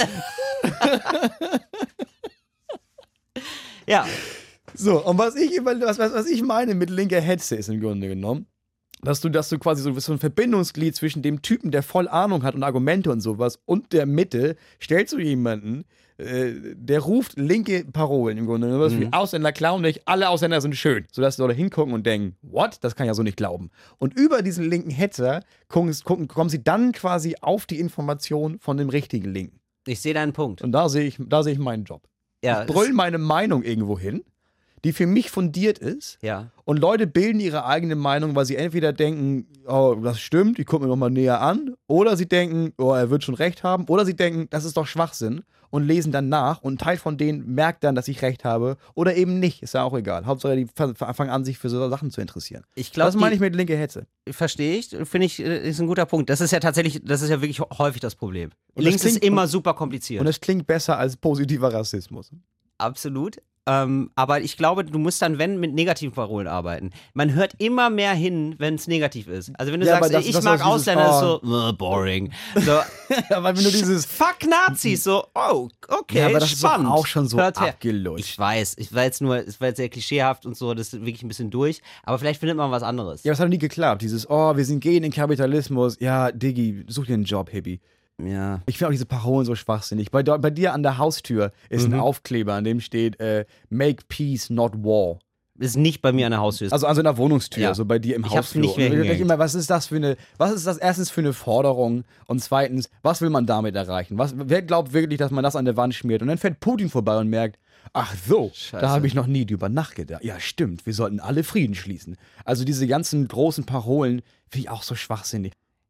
[SPEAKER 3] Ja.
[SPEAKER 2] So, und was ich meine mit linker Hetze ist im Grunde genommen, dass du quasi so ein Verbindungsglied zwischen dem Typen, der voll Ahnung hat und Argumente und sowas, und der Mitte, stellst du jemanden, der ruft linke Parolen im Grunde genommen, wie Ausländer klauen nicht, alle Ausländer sind schön, sodass Leute hingucken und denken, what? Das kann ich ja so nicht glauben. Und über diesen linken Hetzer kommen sie dann quasi auf die Information von dem richtigen Linken.
[SPEAKER 3] Ich sehe deinen Punkt.
[SPEAKER 2] Und da sehe ich meinen Job.
[SPEAKER 3] Ja,
[SPEAKER 2] Ich brüll meine Meinung irgendwo hin, die für mich fundiert ist.
[SPEAKER 3] ja.
[SPEAKER 2] Und Leute bilden ihre eigene Meinung, weil sie entweder denken, oh, das stimmt, ich gucke mir nochmal näher an. Oder sie denken, oh, er wird schon recht haben. Oder sie denken, das ist doch Schwachsinn. Und lesen dann nach. Und ein Teil von denen merkt dann, dass ich recht habe. Oder eben nicht. Ist ja auch egal. Hauptsache, die fangen an, sich für so Sachen zu interessieren.
[SPEAKER 3] Ich glaube,
[SPEAKER 2] Das meine ich mit linke Hetze.
[SPEAKER 3] verstehe ich, finde ich, ist ein guter Punkt. Das ist ja wirklich häufig das Problem.
[SPEAKER 2] Und
[SPEAKER 3] Links
[SPEAKER 2] das
[SPEAKER 3] ist immer super kompliziert.
[SPEAKER 2] Und es klingt besser als positiver Rassismus.
[SPEAKER 3] Absolut. Aber ich glaube, du musst dann, wenn, mit negativen Parolen arbeiten. Man hört immer mehr hin, wenn es negativ ist. Also wenn du
[SPEAKER 2] Ja,
[SPEAKER 3] sagst,
[SPEAKER 2] aber
[SPEAKER 3] ich
[SPEAKER 2] das
[SPEAKER 3] mag
[SPEAKER 2] ist dieses,
[SPEAKER 3] Ausländer, ist so, boring. So,
[SPEAKER 2] Ja, weil wenn du dieses...
[SPEAKER 3] fuck Nazis, so, oh, okay,
[SPEAKER 2] Ja, aber das ist doch
[SPEAKER 3] spannend.
[SPEAKER 2] auch schon so
[SPEAKER 3] Hört her.
[SPEAKER 2] abgelutscht.
[SPEAKER 3] Ich weiß, es war jetzt sehr klischeehaft und so, das ist wirklich ein bisschen durch. Aber vielleicht findet man was anderes.
[SPEAKER 2] Ja, das hat nie geklappt. Dieses, oh, wir sind gegen den Kapitalismus. Ja, Diggi, such dir einen Job, Hippie.
[SPEAKER 3] Ja.
[SPEAKER 2] Ich finde auch diese Parolen so schwachsinnig. Bei dir an der Haustür ist ein Aufkleber, an dem steht Make Peace, not War.
[SPEAKER 3] Ist nicht bei mir an der Haustür.
[SPEAKER 2] Also an so einer Wohnungstür,
[SPEAKER 3] Ja.
[SPEAKER 2] so bei dir im
[SPEAKER 3] Ich hab's
[SPEAKER 2] Hausflur.
[SPEAKER 3] nicht mehr
[SPEAKER 2] Und ich denke
[SPEAKER 3] hingehängt.
[SPEAKER 2] immer, was ist das erstens für eine Forderung und zweitens, was will man damit erreichen? Wer glaubt wirklich, dass man das an der Wand schmiert? Und dann fährt Putin vorbei und merkt, ach so,
[SPEAKER 3] Scheiße.
[SPEAKER 2] da habe ich noch nie drüber nachgedacht. Ja, stimmt, wir sollten alle Frieden schließen. Also diese ganzen großen Parolen finde ich auch so schwachsinnig.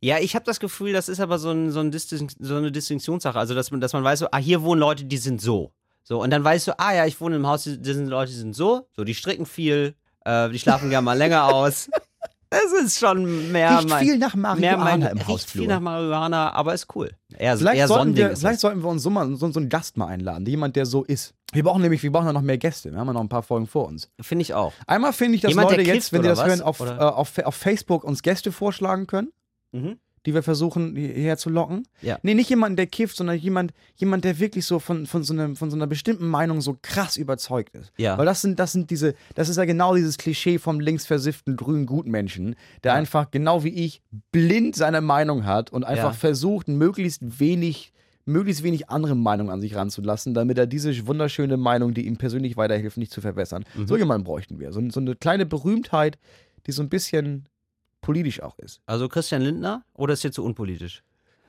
[SPEAKER 3] Ja, ich habe das Gefühl, das ist aber so eine Distinktionssache. Also, dass man weiß, so, hier wohnen Leute, die sind so. So, und dann weißt du, ja, ich wohne im Haus, da sind Leute, die sind so. So, die stricken viel, die schlafen gerne mal länger aus. Das ist schon mehr
[SPEAKER 2] Riecht viel nach Marihuana im
[SPEAKER 3] Riecht
[SPEAKER 2] Hausflur.
[SPEAKER 3] viel nach Marihuana, aber ist cool. Eher
[SPEAKER 2] Vielleicht sollten
[SPEAKER 3] Sonnending
[SPEAKER 2] wir uns so einen Gast mal einladen, jemand, der so ist. Wir brauchen da noch mehr Gäste. Wir haben ja noch ein paar Folgen vor uns.
[SPEAKER 3] Finde ich auch.
[SPEAKER 2] Einmal finde ich, dass
[SPEAKER 3] Jemand,
[SPEAKER 2] Leute
[SPEAKER 3] der
[SPEAKER 2] jetzt,
[SPEAKER 3] kifft,
[SPEAKER 2] wenn die das
[SPEAKER 3] oder
[SPEAKER 2] hören,
[SPEAKER 3] was?
[SPEAKER 2] auf Facebook uns Gäste vorschlagen können, die wir versuchen hierher zu locken.
[SPEAKER 3] Ja.
[SPEAKER 2] Nee, nicht jemanden, der kifft, sondern jemand, der wirklich so von so einer bestimmten Meinung so krass überzeugt ist.
[SPEAKER 3] Ja.
[SPEAKER 2] Weil das ist ja genau dieses Klischee vom linksversifften grünen Gutmenschen, der einfach genau wie ich blind seine Meinung hat und einfach versucht, möglichst wenig andere Meinungen an sich ranzulassen, damit er diese wunderschöne Meinung, die ihm persönlich weiterhilft, nicht zu verbessern. So jemanden bräuchten wir. So eine kleine Berühmtheit, die so ein bisschen politisch auch ist.
[SPEAKER 3] Also Christian Lindner oder ist dir zu unpolitisch?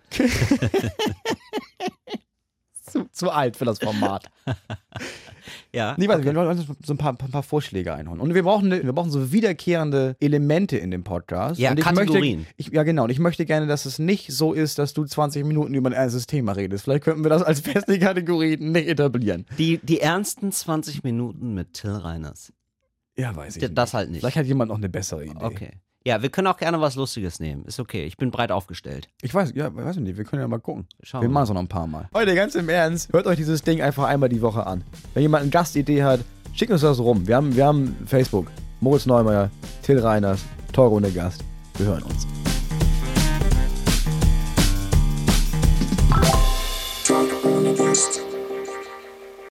[SPEAKER 2] Zu alt für das Format.
[SPEAKER 3] Ja.
[SPEAKER 2] Nee, wir wollen so ein paar Vorschläge einholen. Und wir brauchen so wiederkehrende Elemente in dem Podcast.
[SPEAKER 3] Ja,
[SPEAKER 2] und
[SPEAKER 3] Kategorien.
[SPEAKER 2] Und ich möchte gerne, dass es nicht so ist, dass du 20 Minuten über ein ernstes Thema redest. Vielleicht könnten wir das als feste Kategorie nicht etablieren.
[SPEAKER 3] Die ernsten 20 Minuten mit Till Reiners.
[SPEAKER 2] Ja, weiß ich nicht.
[SPEAKER 3] Das halt nicht.
[SPEAKER 2] Vielleicht hat jemand noch eine bessere Idee.
[SPEAKER 3] Okay. Ja, wir können auch gerne was Lustiges nehmen. Ist okay. Ich bin breit aufgestellt.
[SPEAKER 2] Ich weiß nicht, wir können ja mal gucken.
[SPEAKER 3] Schauen
[SPEAKER 2] Wir
[SPEAKER 3] wir
[SPEAKER 2] machen es noch ein paar Mal. Leute, ganz im Ernst, hört euch dieses Ding einfach einmal die Woche an. Wenn jemand eine Gastidee hat, schickt uns das rum. Wir haben Facebook. Moritz Neumeier, Till Reiners, Talk ohne Gast. Wir hören uns.
[SPEAKER 4] Talk ohne Gast.